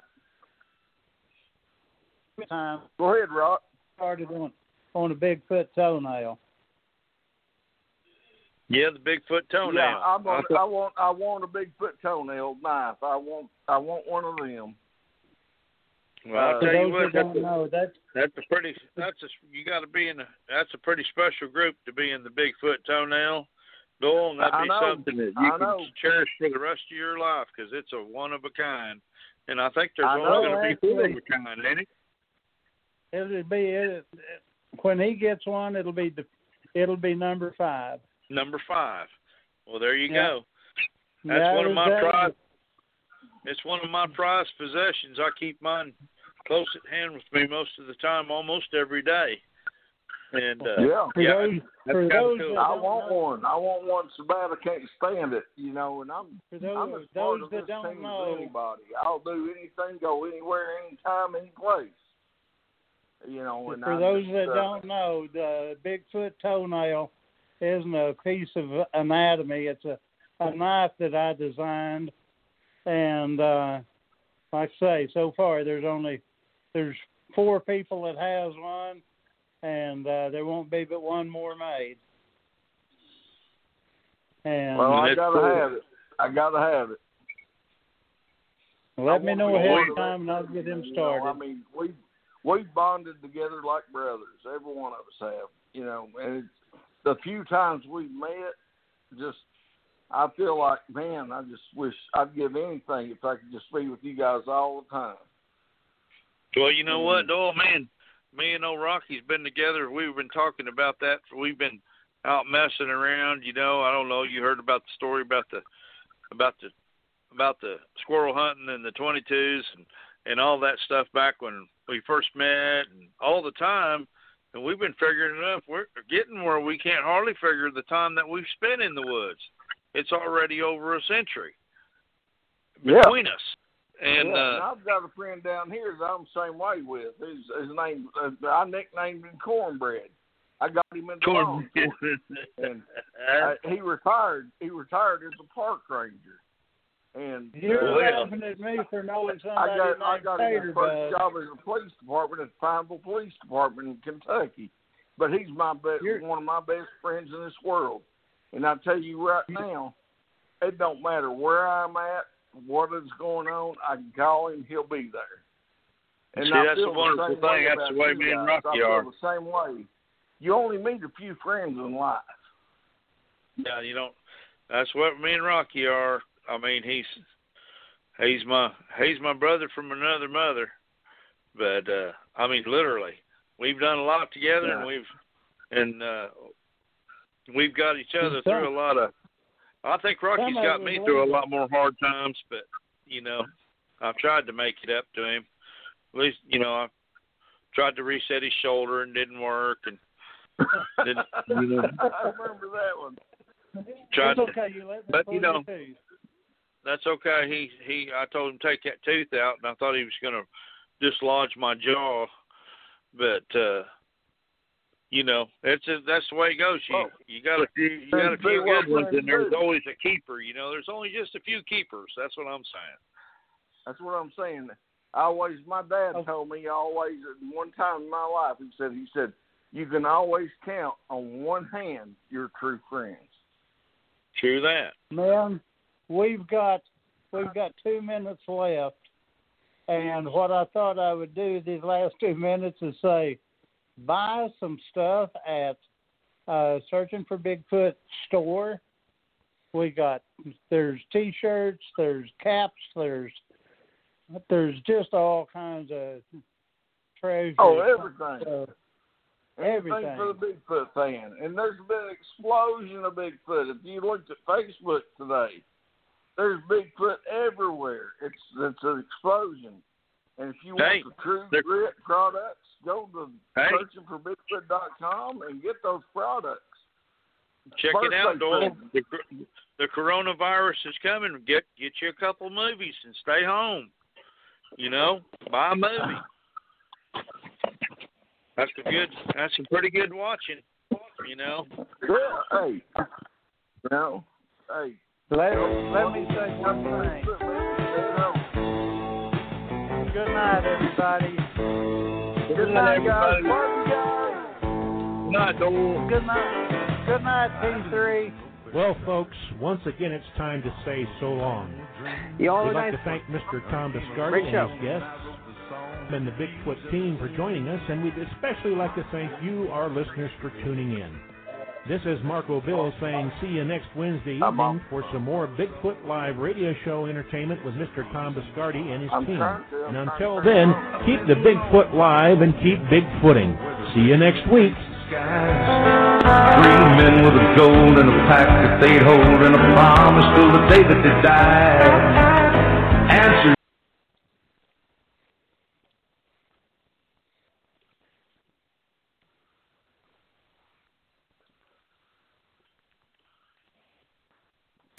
[SPEAKER 14] Time.
[SPEAKER 1] Go ahead, Rock.
[SPEAKER 14] Started on a Bigfoot toenail.
[SPEAKER 15] Yeah, the Bigfoot toenail.
[SPEAKER 1] Yeah, I want a Bigfoot toenail knife. I want one of them.
[SPEAKER 15] Well, I'll tell you what, that's a pretty special group to be in the Bigfoot Toenail. Doyle, and that'd be something that you can cherish for the rest of your life because it's a one of a kind. And I think there's only going to be four of a kind, ain't it?
[SPEAKER 14] It'll be when he gets one. It'll be number 5.
[SPEAKER 15] Number 5. Well, there you go. That's one of my prized. It's one of my prized possessions. I keep mine close at hand with me most of the time, almost every day. And
[SPEAKER 1] that's kind of cool. I want one. I want one so bad I can't stand it. And I'm as part of this team as anybody. I'll do anything, go anywhere, anytime, any place. And
[SPEAKER 14] for those that don't know, the Bigfoot Toenail isn't a piece of anatomy. It's a knife that I designed, and like I say, so far there's 4 people that has one, and there won't be but one more made. And
[SPEAKER 1] I gotta have it.
[SPEAKER 14] Let me know ahead of time, and I'll get him started.
[SPEAKER 1] I mean, we've bonded together like brothers. Every one of us have. And the few times we've met, I feel like, man, I just wish I'd give anything if I could just be with you guys all the time.
[SPEAKER 15] Well, you know what, Doyle, man, me and old Rocky's been together. We've been talking about that. We've been out messing around. I don't know. You heard about the story about the squirrel hunting and the 22s and all that stuff back when we first met and all the time. And we've been figuring it out. We're getting where we can't hardly figure the time that we've spent in the woods. It's already over a century between us. And
[SPEAKER 1] I've got a friend down here that I'm the same way with. His name, I nicknamed him Cornbread. I got him in the lawn. And he retired. He retired as a park ranger. And
[SPEAKER 14] you're laughing at me for knowing somebody
[SPEAKER 1] I got him his first
[SPEAKER 14] Bud.
[SPEAKER 1] job as a police department at the Pineville Police Department in Kentucky. But he's one of my best friends in this world. And I tell you right now, it don't matter where I'm at, what is going on, I can call him, he'll be there. And
[SPEAKER 15] that's a wonderful thing. That's the way me and Rocky are.
[SPEAKER 1] I feel the same way. You only meet a few friends in life.
[SPEAKER 15] Yeah, that's what me and Rocky are. I mean, he's my brother from another mother. But I mean, literally, we've done a lot together, and we've got each other through a lot of. I think Rocky's got me through a lot more hard times, but I've tried to make it up to him. At least I tried to reset his shoulder and didn't work, and didn't.
[SPEAKER 1] I remember that one.
[SPEAKER 14] It's okay. You let me pull your tooth.
[SPEAKER 15] That's okay. I told him to take that tooth out, and I thought he was going to dislodge my jaw, but that's the way it goes. You got a few good ones, and there's always a keeper. There's only just a few keepers. That's what I'm saying.
[SPEAKER 1] That's what I'm saying. My dad told me always at one time in my life, he said, you can always count on one hand your true friends.
[SPEAKER 15] True that.
[SPEAKER 14] Man, we've got 2 minutes left, and what I thought I would do these last 2 minutes is say, buy some stuff at Searching for Bigfoot store. There's T-shirts, there's caps, there's just all kinds of treasures.
[SPEAKER 1] Oh, everything.
[SPEAKER 14] Everything
[SPEAKER 1] for the Bigfoot fan. And there's been an explosion of Bigfoot. If you looked at Facebook today, there's Bigfoot everywhere. It's an explosion. And if you want the True Grit products, go to searchingforbigfoot.com and get those products.
[SPEAKER 15] Check it out, Doyle. The coronavirus is coming. Get you a couple movies and stay home. Buy a movie. That's some pretty good watching.
[SPEAKER 1] Yeah, hey. Hey.
[SPEAKER 14] Let me say one thing. Good night, everybody.
[SPEAKER 15] Good night,
[SPEAKER 14] guys.
[SPEAKER 15] Good night, Doyle.
[SPEAKER 14] Good night. Good night, P3.
[SPEAKER 12] Well, folks, once again, it's time to say so long. We'd like to thank Mr. Tom Biscardi and his guests. and the Bigfoot team for joining us, and we'd especially like to thank you, our listeners, for tuning in. This is Marco Bill saying see you next Wednesday evening for some more Bigfoot Live radio show entertainment with Mr. Tom Biscardi and his team. And until then, keep the Bigfoot live and keep Bigfooting. See you next week.
[SPEAKER 11] 3 men with a gold and a pack that they'd hold and a promise till the day that they died.